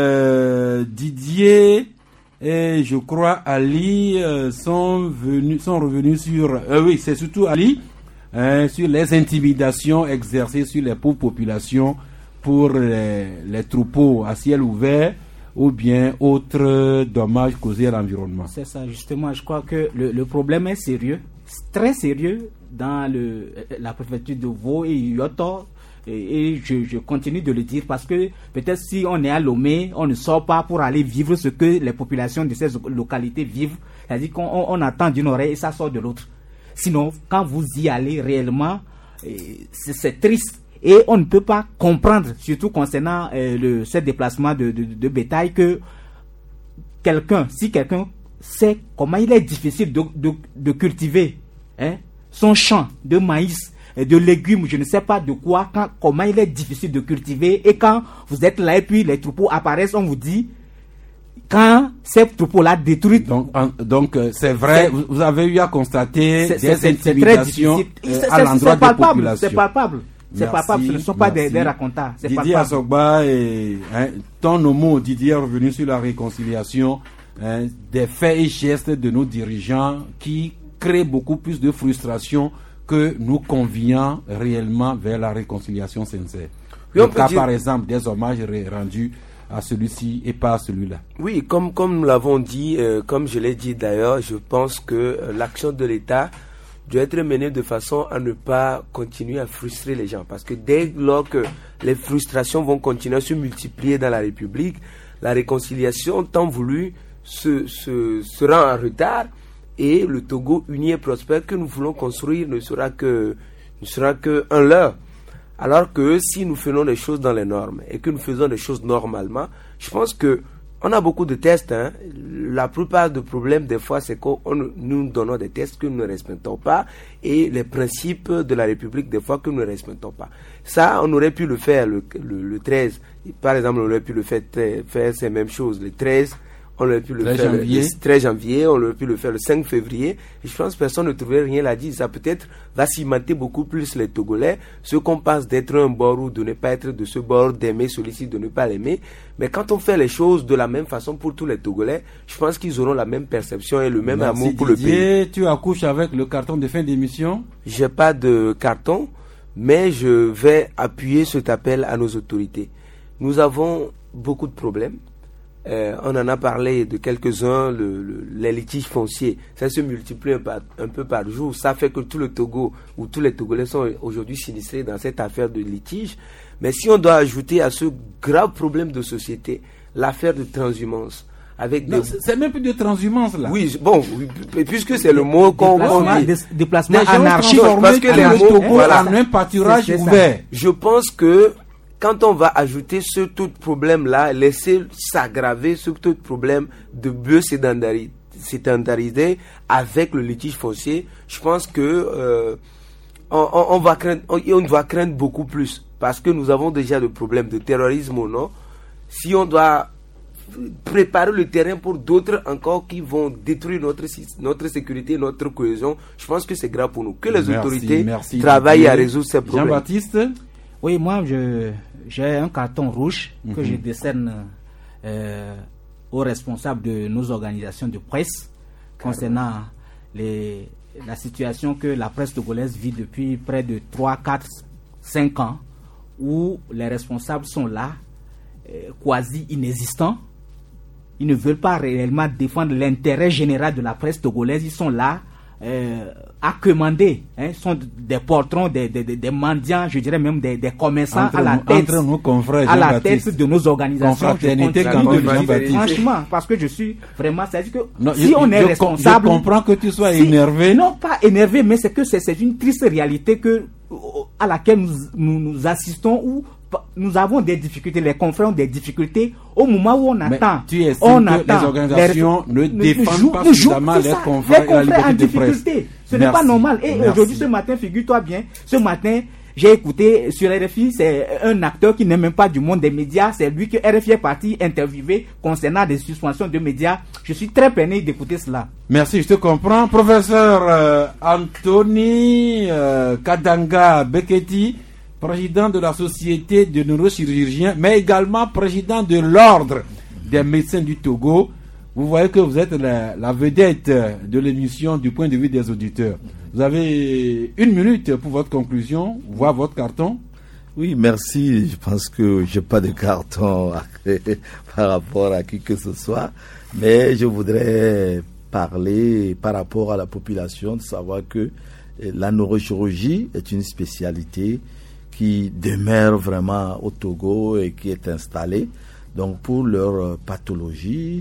euh, Didier et je crois Ali euh, sont venus, sont revenus sur... Euh, oui, c'est surtout Ali, hein, sur les intimidations exercées sur les pauvres populations pour les, les troupeaux à ciel ouvert ou bien autres dommages causés à l'environnement. C'est ça, justement. Je crois que le, le problème est sérieux, très sérieux dans le, la préfecture de Vaud et Yoto. Et, et je, je continue de le dire parce que peut-être si on est à Lomé, on ne sort pas pour aller vivre ce que les populations de ces localités vivent. C'est-à-dire qu'on on, on attend d'une oreille et ça sort de l'autre. Sinon, quand vous y allez réellement, c'est, c'est triste. Et on ne peut pas comprendre, surtout concernant euh, le, ce déplacement de, de, de bétail, que quelqu'un, si quelqu'un sait comment il est difficile de, de, de cultiver hein, son champ de maïs, de légumes, je ne sais pas de quoi, quand, comment il est difficile de cultiver, et quand vous êtes là et puis les troupeaux apparaissent, on vous dit, quand ces troupeaux-là détruisent... Donc, en, donc euh, c'est vrai, c'est, vous avez eu à constater c'est, des c'est, intimidations c'est euh, à l'endroit des populations. C'est palpable. C'est merci, palpable, ce ne sont pas des, des racontars. C'est Didier Assogba, et hein, ton mot, Didier est revenu sur la réconciliation, hein, des faits et gestes de nos dirigeants qui créent beaucoup plus de frustration que nous convions réellement vers la réconciliation sincère. Oui, le cas, dire... par exemple, des hommages rendus à celui-ci et pas à celui-là. Oui, comme, comme nous l'avons dit, euh, comme je l'ai dit d'ailleurs, je pense que euh, l'action de l'État doit être menée de façon à ne pas continuer à frustrer les gens. Parce que dès lors que les frustrations vont continuer à se multiplier dans la République, la réconciliation tant voulue se, se, sera en retard et le Togo uni et prospère que nous voulons construire ne sera que, ne sera que un leurre. Alors que si nous faisons les choses dans les normes et que nous faisons les choses normalement, je pense que on a beaucoup de tests. Hein. La plupart des problèmes, des fois, c'est que nous donnons des tests que nous ne respectons pas et les principes de la République, des fois, que nous ne respectons pas. Ça, on aurait pu le faire le, le, le treize. Par exemple, on aurait pu le faire, faire ces mêmes choses le treize. On aurait pu le faire janvier. le treize janvier, on aurait pu le faire le cinq février. Et je pense que personne ne trouvait rien à dire. Ça peut-être va cimenter beaucoup plus les Togolais. Ceux qu'on pense d'être un bord ou de ne pas être de ce bord, d'aimer celui-ci, de ne pas l'aimer. Mais quand on fait les choses de la même façon pour tous les Togolais, je pense qu'ils auront la même perception et le même Merci amour pour Didier, le pays. Tu accouches avec le carton de fin d'émission? J'ai pas de carton, mais je vais appuyer cet appel à nos autorités. Nous avons beaucoup de problèmes. Euh, on en a parlé de quelques-uns, le, le, les litiges fonciers, ça se multiplie un, par, un peu par jour. Ça fait que tout le Togo, ou tous les Togolais sont aujourd'hui sinistrés dans cette affaire de litige. Mais si on doit ajouter à ce grave problème de société l'affaire de transhumance, avec non, des... c'est même plus de transhumance là. Oui, bon, puisque c'est le mot qu'on dit. Des, déplacement anarchique, parce que les mots, voilà, en un pâturage ouvert. Je pense que quand on va ajouter ce tout problème-là, laisser s'aggraver ce tout problème de bio-sédentarisé avec le litige foncier, je pense que euh, on, on, on va craindre, on, on va craindre beaucoup plus, parce que nous avons déjà le problème de terrorisme ou non. Si on doit préparer le terrain pour d'autres encore qui vont détruire notre notre sécurité, notre cohésion, je pense que c'est grave pour nous. Que les merci, autorités merci, travaillent à résoudre ces problèmes. Jean-Baptiste? Oui, moi, je, j'ai un carton rouge mm-hmm. que je décerne euh, aux responsables de nos organisations de presse concernant les, la situation que la presse togolaise vit depuis près de trois, quatre, cinq ans, où les responsables sont là, euh, quasi inexistants. Ils ne veulent pas réellement défendre l'intérêt général de la presse togolaise. Ils sont là euh, à commander. Hein, sont des portrons, des, des, des mendiants, je dirais même des, des commerçants entre à la nous, tête, entre nous, confrères, à la tête de nos organisations. Confraternité, franchement, parce que je suis vraiment, c'est-à-dire que non, si je, on est je, responsable, je comprends que tu sois si, énervé. Non, pas énervé, mais c'est que c'est, c'est une triste réalité que à laquelle nous, nous, nous assistons, où nous avons des difficultés, les confrères ont des difficultés au moment où on attend. Tu es on que attend les organisations les, ne défendent joue, pas suffisamment les confrères, les confrères et la liberté de presse. Ce n'est pas normal. Et Merci. Aujourd'hui, ce matin, figure-toi bien, ce matin, j'ai écouté sur R F I, c'est un acteur qui n'est même pas du monde des médias, c'est lui que R F I est parti interviewer concernant des suspensions de médias. Je suis très peiné d'écouter cela. Merci, je te comprends. Professeur euh, Anthony euh, Kadanga Beketi, président de la Société de neurochirurgiens, mais également président de l'Ordre des médecins du Togo. Vous voyez que vous êtes la, la vedette de l'émission du point de vue des auditeurs. Vous avez une minute pour votre conclusion, voire votre carton. Oui, merci. Je pense que je n'ai pas de carton par rapport à qui que ce soit, mais je voudrais parler par rapport à la population, de savoir que la neurochirurgie est une spécialité qui demeure vraiment au Togo et qui est installée. Donc pour leur pathologie,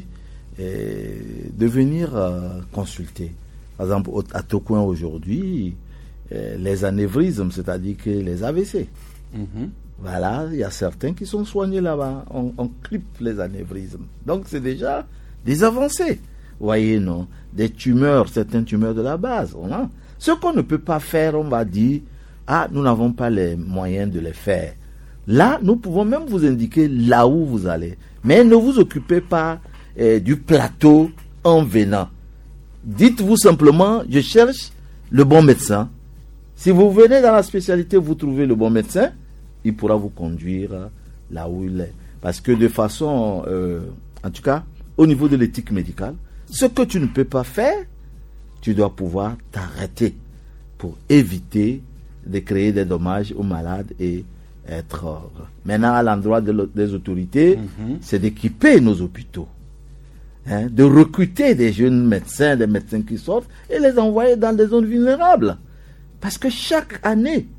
et de venir euh, consulter. Par exemple, à Tokoin aujourd'hui, euh, les anévrismes, c'est-à-dire que les A V C. Mm-hmm. Voilà, il y a certains qui sont soignés là-bas. On, on clip les anévrismes. Donc c'est déjà des avancées. Vous voyez, non? Des tumeurs, certaines tumeurs de la base. Hein? Ce qu'on ne peut pas faire, on va dire, ah, nous n'avons pas les moyens de les faire. Là, nous pouvons même vous indiquer là où vous allez. Mais ne vous occupez pas eh, du plateau en venant. Dites-vous simplement, je cherche le bon médecin. Si vous venez dans la spécialité, vous trouvez le bon médecin, il pourra vous conduire là où il est. Parce que de façon, euh, en tout cas, au niveau de l'éthique médicale, ce que tu ne peux pas faire, tu dois pouvoir t'arrêter pour éviter de créer des dommages aux malades et être... Euh, maintenant, à l'endroit de des autorités, mm-hmm. c'est d'équiper nos hôpitaux. Hein, de recruter des jeunes médecins, des médecins qui sortent, et les envoyer dans des zones vulnérables. Parce que chaque année,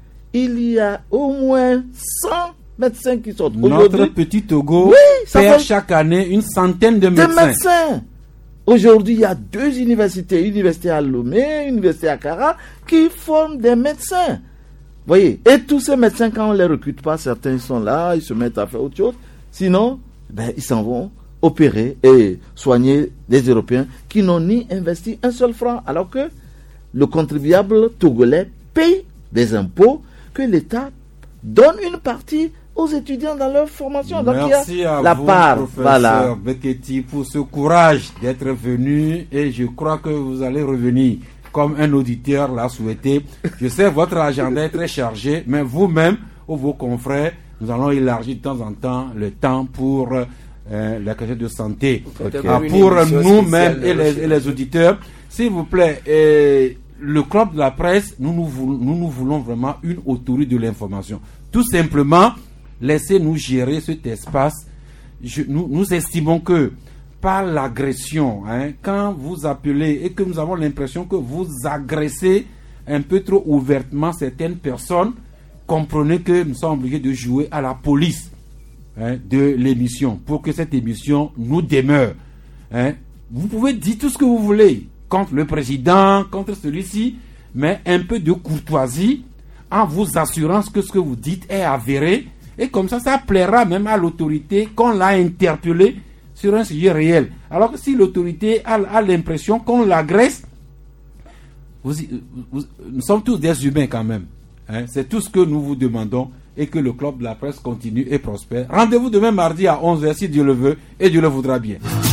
il y a au moins cent médecins qui sortent. Notre petit Togo oui, perd chaque année une centaine de médecins. De médecins. Aujourd'hui, il y a deux universités, université à Lomé, université à Kara, qui forment des médecins. Voyez, et tous ces médecins, quand on ne les recrute pas, certains sont là, ils se mettent à faire autre chose. Sinon, ben, ils s'en vont opérer et soigner des Européens qui n'ont ni investi un seul franc, alors que le contribuable togolais paye des impôts que l'État donne une partie aux étudiants dans leur formation. Donc Merci il y a à la vous, part, professeur voilà. Beketi, pour ce courage d'être venu, et je crois que vous allez revenir comme un auditeur l'a souhaité. Je sais votre agenda est très chargé, mais vous-même ou vos confrères, nous allons élargir de temps en temps le temps pour euh, la question de santé. Okay. Ah, pour nous-mêmes et les, et les auditeurs, s'il vous plaît, euh, le club de la presse, nous nous, voulons, nous nous voulons vraiment une autorité de l'information. Tout simplement, laissez-nous gérer cet espace je, nous, nous estimons que par l'agression, hein, quand vous appelez et que nous avons l'impression que vous agressez un peu trop ouvertement certaines personnes, comprenez que nous sommes obligés de jouer à la police, hein, de l'émission pour que cette émission nous demeure. Hein. Vous pouvez dire tout ce que vous voulez contre le président, contre celui-ci, mais un peu de courtoisie en vous assurant que ce que vous dites est avéré, et comme ça, ça plaira même à l'autorité qu'on l'a interpellé sur un sujet réel. Alors que si l'autorité a, a l'impression qu'on l'agresse, vous, vous, nous sommes tous des humains quand même. Hein. C'est tout ce que nous vous demandons, et que le club de la presse continue et prospère. Rendez-vous demain mardi à onze heures si Dieu le veut et Dieu le voudra bien.